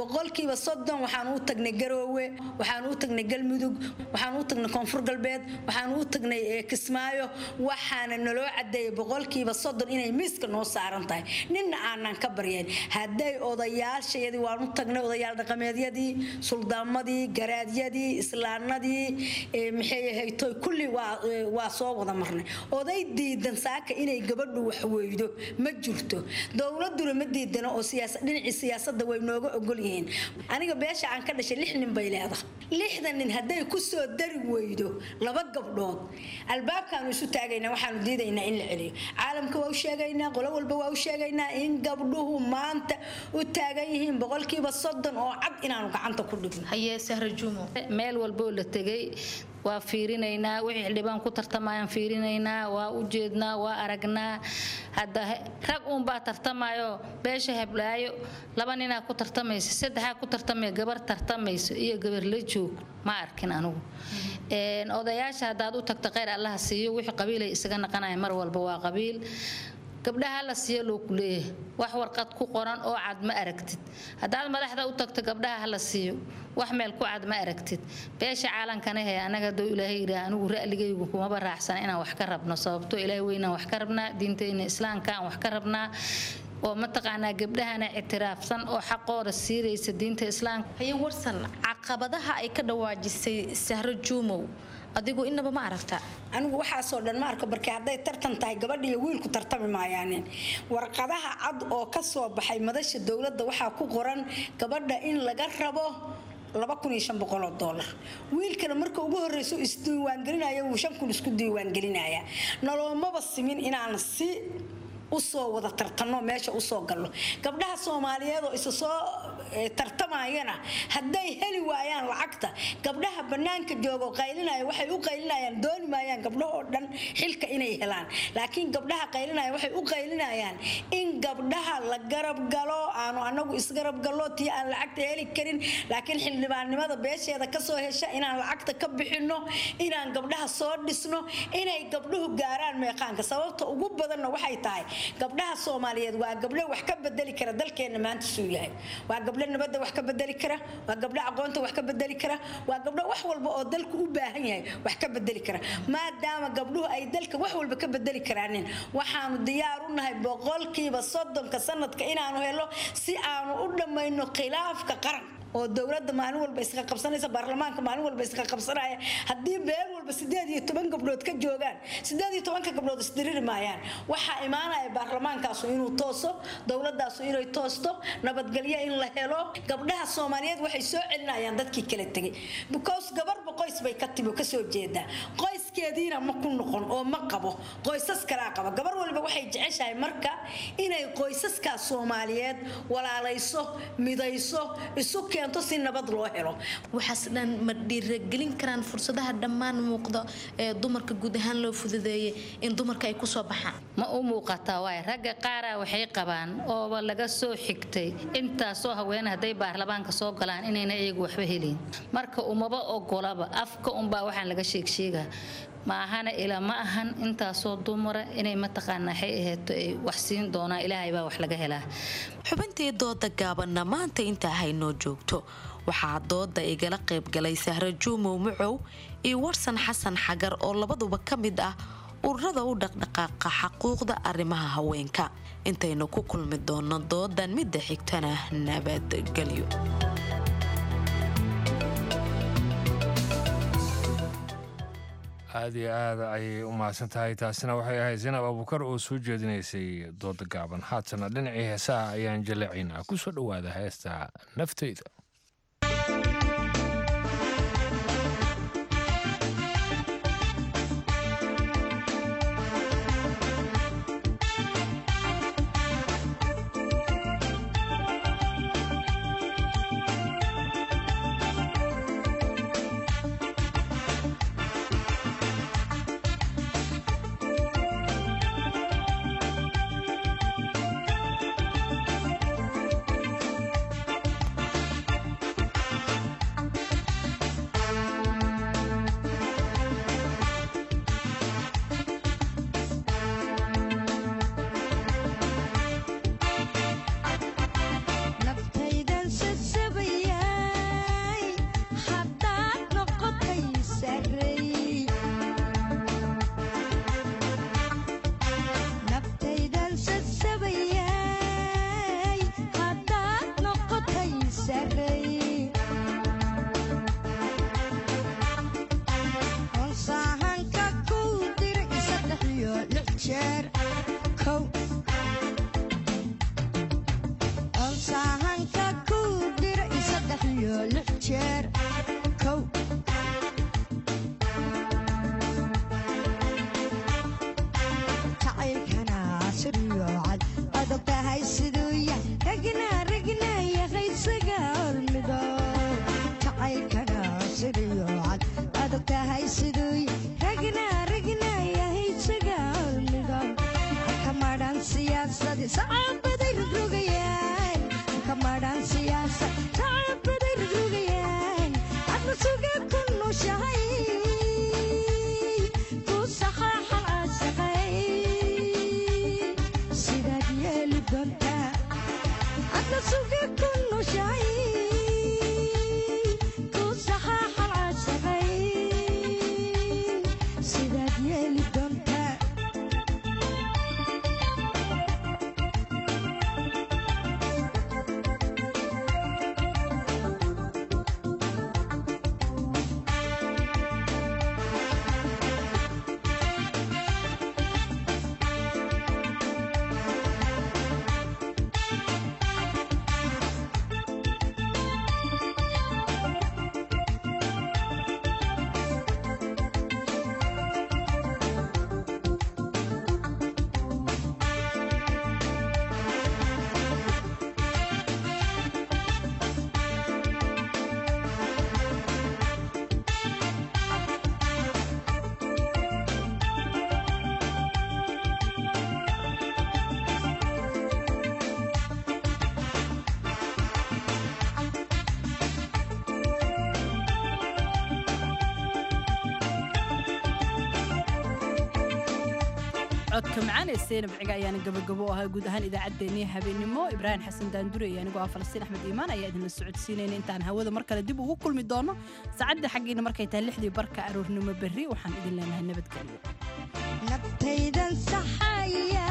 30% waxaan u tagnay Garoowe waxaan u tagnay Galmudug waxaan u tagnay Koonfur waxaan u tagnay Kismaayo waxaana naloo cadeeyay 30% inay miiska noo saaran tahay ninna aanan ka bariyeen haday odayaashayadii waan u tagnay odayaal dhaqameedyadii suldaamadii garaadyadii islaanadii maxay haytay kulli waa soo wada marnay oday diidan saaka inay gabadhu wax weydo ma jirto dawladuna ma diidana oo dhinaca siyaasadda way nooga ogol yihiin aniga beesha aan ka dhashay 6 nin bay leedahay 6 nin haday ku soo dari weydo laba gabdhood albaabkan isu taagayna waxaan diidaynaa in la celiyo caalamka waa u sheegaynaa qolo walba waa u sheegaynaa in gabdhuhu maanta u taagan yihiin 30% oo cad inaan gacanta ku dhigno hayee Sahra Jumo meel walba la tagay waa fiirinaynaa wixii xildhibaan ku tartamayaan fiirinaynaa waa u jeednaa waa aragnaa hadda rag baa tartamayo beesha heblaayo laba nina ku tartamayso saddex ku tartamay gabar tartamayso iyo gabar la joog ma arkin anigu odayaasha hadaad u tagto qeyr Allah siiyo wixii qabiilay isaga naqanay mar walba waa qabiil gabdhaha la siiyo loo kuleeyahay wax warqad ku qoran oo cad ma aragtid hadaad madaxda u tagto gabdhaha la siiyo wax meel ku cad ma aragtid beesha caalamkana ee anaga doo ilaahay ilaa anigu ra'ligaygu kuma baraxsan inaan wax ka rabno sababtoo ilaahay weynaan wax ka rabnaa diinteena islaamka aan wax ka rabnaa oo mataqaana gabdhahana ictiraafsan oo xaqooda siiraysa diinta islaamka hay warsan caqabadaha ay ka dhawaajisay Sahra Jumo adigu inaba ma aragta anigu waxa soo dhan ma arko barkay haday tartan tahay gabadh iyo wiilku tartami maayaan warqadaha cad oo ka soo baxay madasha dawladda waxa ku qoran gabadha in laga rabo $2,500 wiilkana marka ugu horeyso isdiiwaan gelinaya uu 5,000 isku diiwaan gelinaya nolomaba simin inaan si u soo wada tartano meesha u soo galno gabdhaha Soomaaliyeed oo isa soo tartamayana haday heli waayaan lacagta gabdhaha banaanka joogo qaylinaya waxay u qaylinayaan dooni maayaan gabdhaha oo dhan xilka inay helaan laakiin gabdhaha qaylinaya waxay u qaylinayaan in gabdhaha la garab galo aanu anagu isgarab galo tii aan lacagta heli karin laakiin xildhibaannimada beesheeda ka soo hesha inaan lacagta ka bixino inaan gabdhaha soo dhisno inay gabdhuhu gaaraan meeqaanka sababta ugu badan waxay tahay gabdhaha Soomaaliyeed waa gabdho wax ka bedeli kara dalkeena maanta soo yahay waa gabdho nabadda wax ka bedeli kara waa gabdho aqoonta wax ka bedeli kara waa gabdho wax walba oo dalku u baahan yahay wax ka bedeli kara maadaama gabdhuhu ay dalka wax walba ka bedeli karaan waxaanu diyaar u nahay 30% sanadka inaanu helo si aanu u dhamayno khilaafka qaran oo dowladda maalin walba iska qabsanaysa baarlamaanka maalin walba iska qabsanaya haddii beel walba 18 gabdhood ka joogaan 18 gabdhood isdiriri maayaan waxa imaanaya baarlamaankaas inuu tooso dowladdaas inay toosto nabadgelyo in la helo gabdhaha Soomaaliyeed waxay soo celinayaan dadkii kala tagay because gabar qoys bay ka timo ka soo jeeda qoyskeediina ma ku noqon oo ma qabo qoysas kala qaba gabar walba waxay jeceshahay marka inay qoysaska Soomaaliyeed walaalayso midayso isu keento si nabad loo helo waxaas dhan ma dhiirigelin karaan fursadaha dhammaan muuqda ee dumarka guud ahaan loo fududeeyay in dumarka ay ku soo baxaan ma u muuqataa way ragga qaar waxay qabaan oo laga soo xigtay intaas oo haween haday baarlamaanka soo galaan inayna iyagu waxba helin marka umaba ogolaba afka baa waxaan laga sheegaa ma ahana ila ma ahan intaasoo dumara inay mataqaana waxay aheeto ay wax siin doonaa ilaahay baa wax laga helaa xubintii dooda gaabanna maanta inta haynoo joogto waxaa dooda igala qayb galay Sahra Juumow Mucow iyo Warsan Xasan Xagar oo labaduba ka mid ah ururada u dhaqdhaqaaqa xuquuqda arrimaha haweenka intaynu ku kulmi doono doodan mid xigtana nabadgelyo aad iyo aad ayay u mahadsantahay taasina waxay ahayd Zainab Abuukar oo soo jeedinaysay dooda gaaban haatana dhinacii heesaha ayaan jaleecinaa ku soo dhawaada heesta naftayda codka macaan ee Zainab Ciga ayaan gabagabo ahaa guud ahaan idaacadeennii habeenimo Ibrahim Xasan Daandure iyo anigu Falastiin Axmed Iimaan ayaa idin socodsiinayna intaan hawada mar kale dib ugu kulmi doono saacada xaqiina markay tahay 6 barka aroornimo berri waxaan idin leenahay nabadgelyo nabtaydan saxaya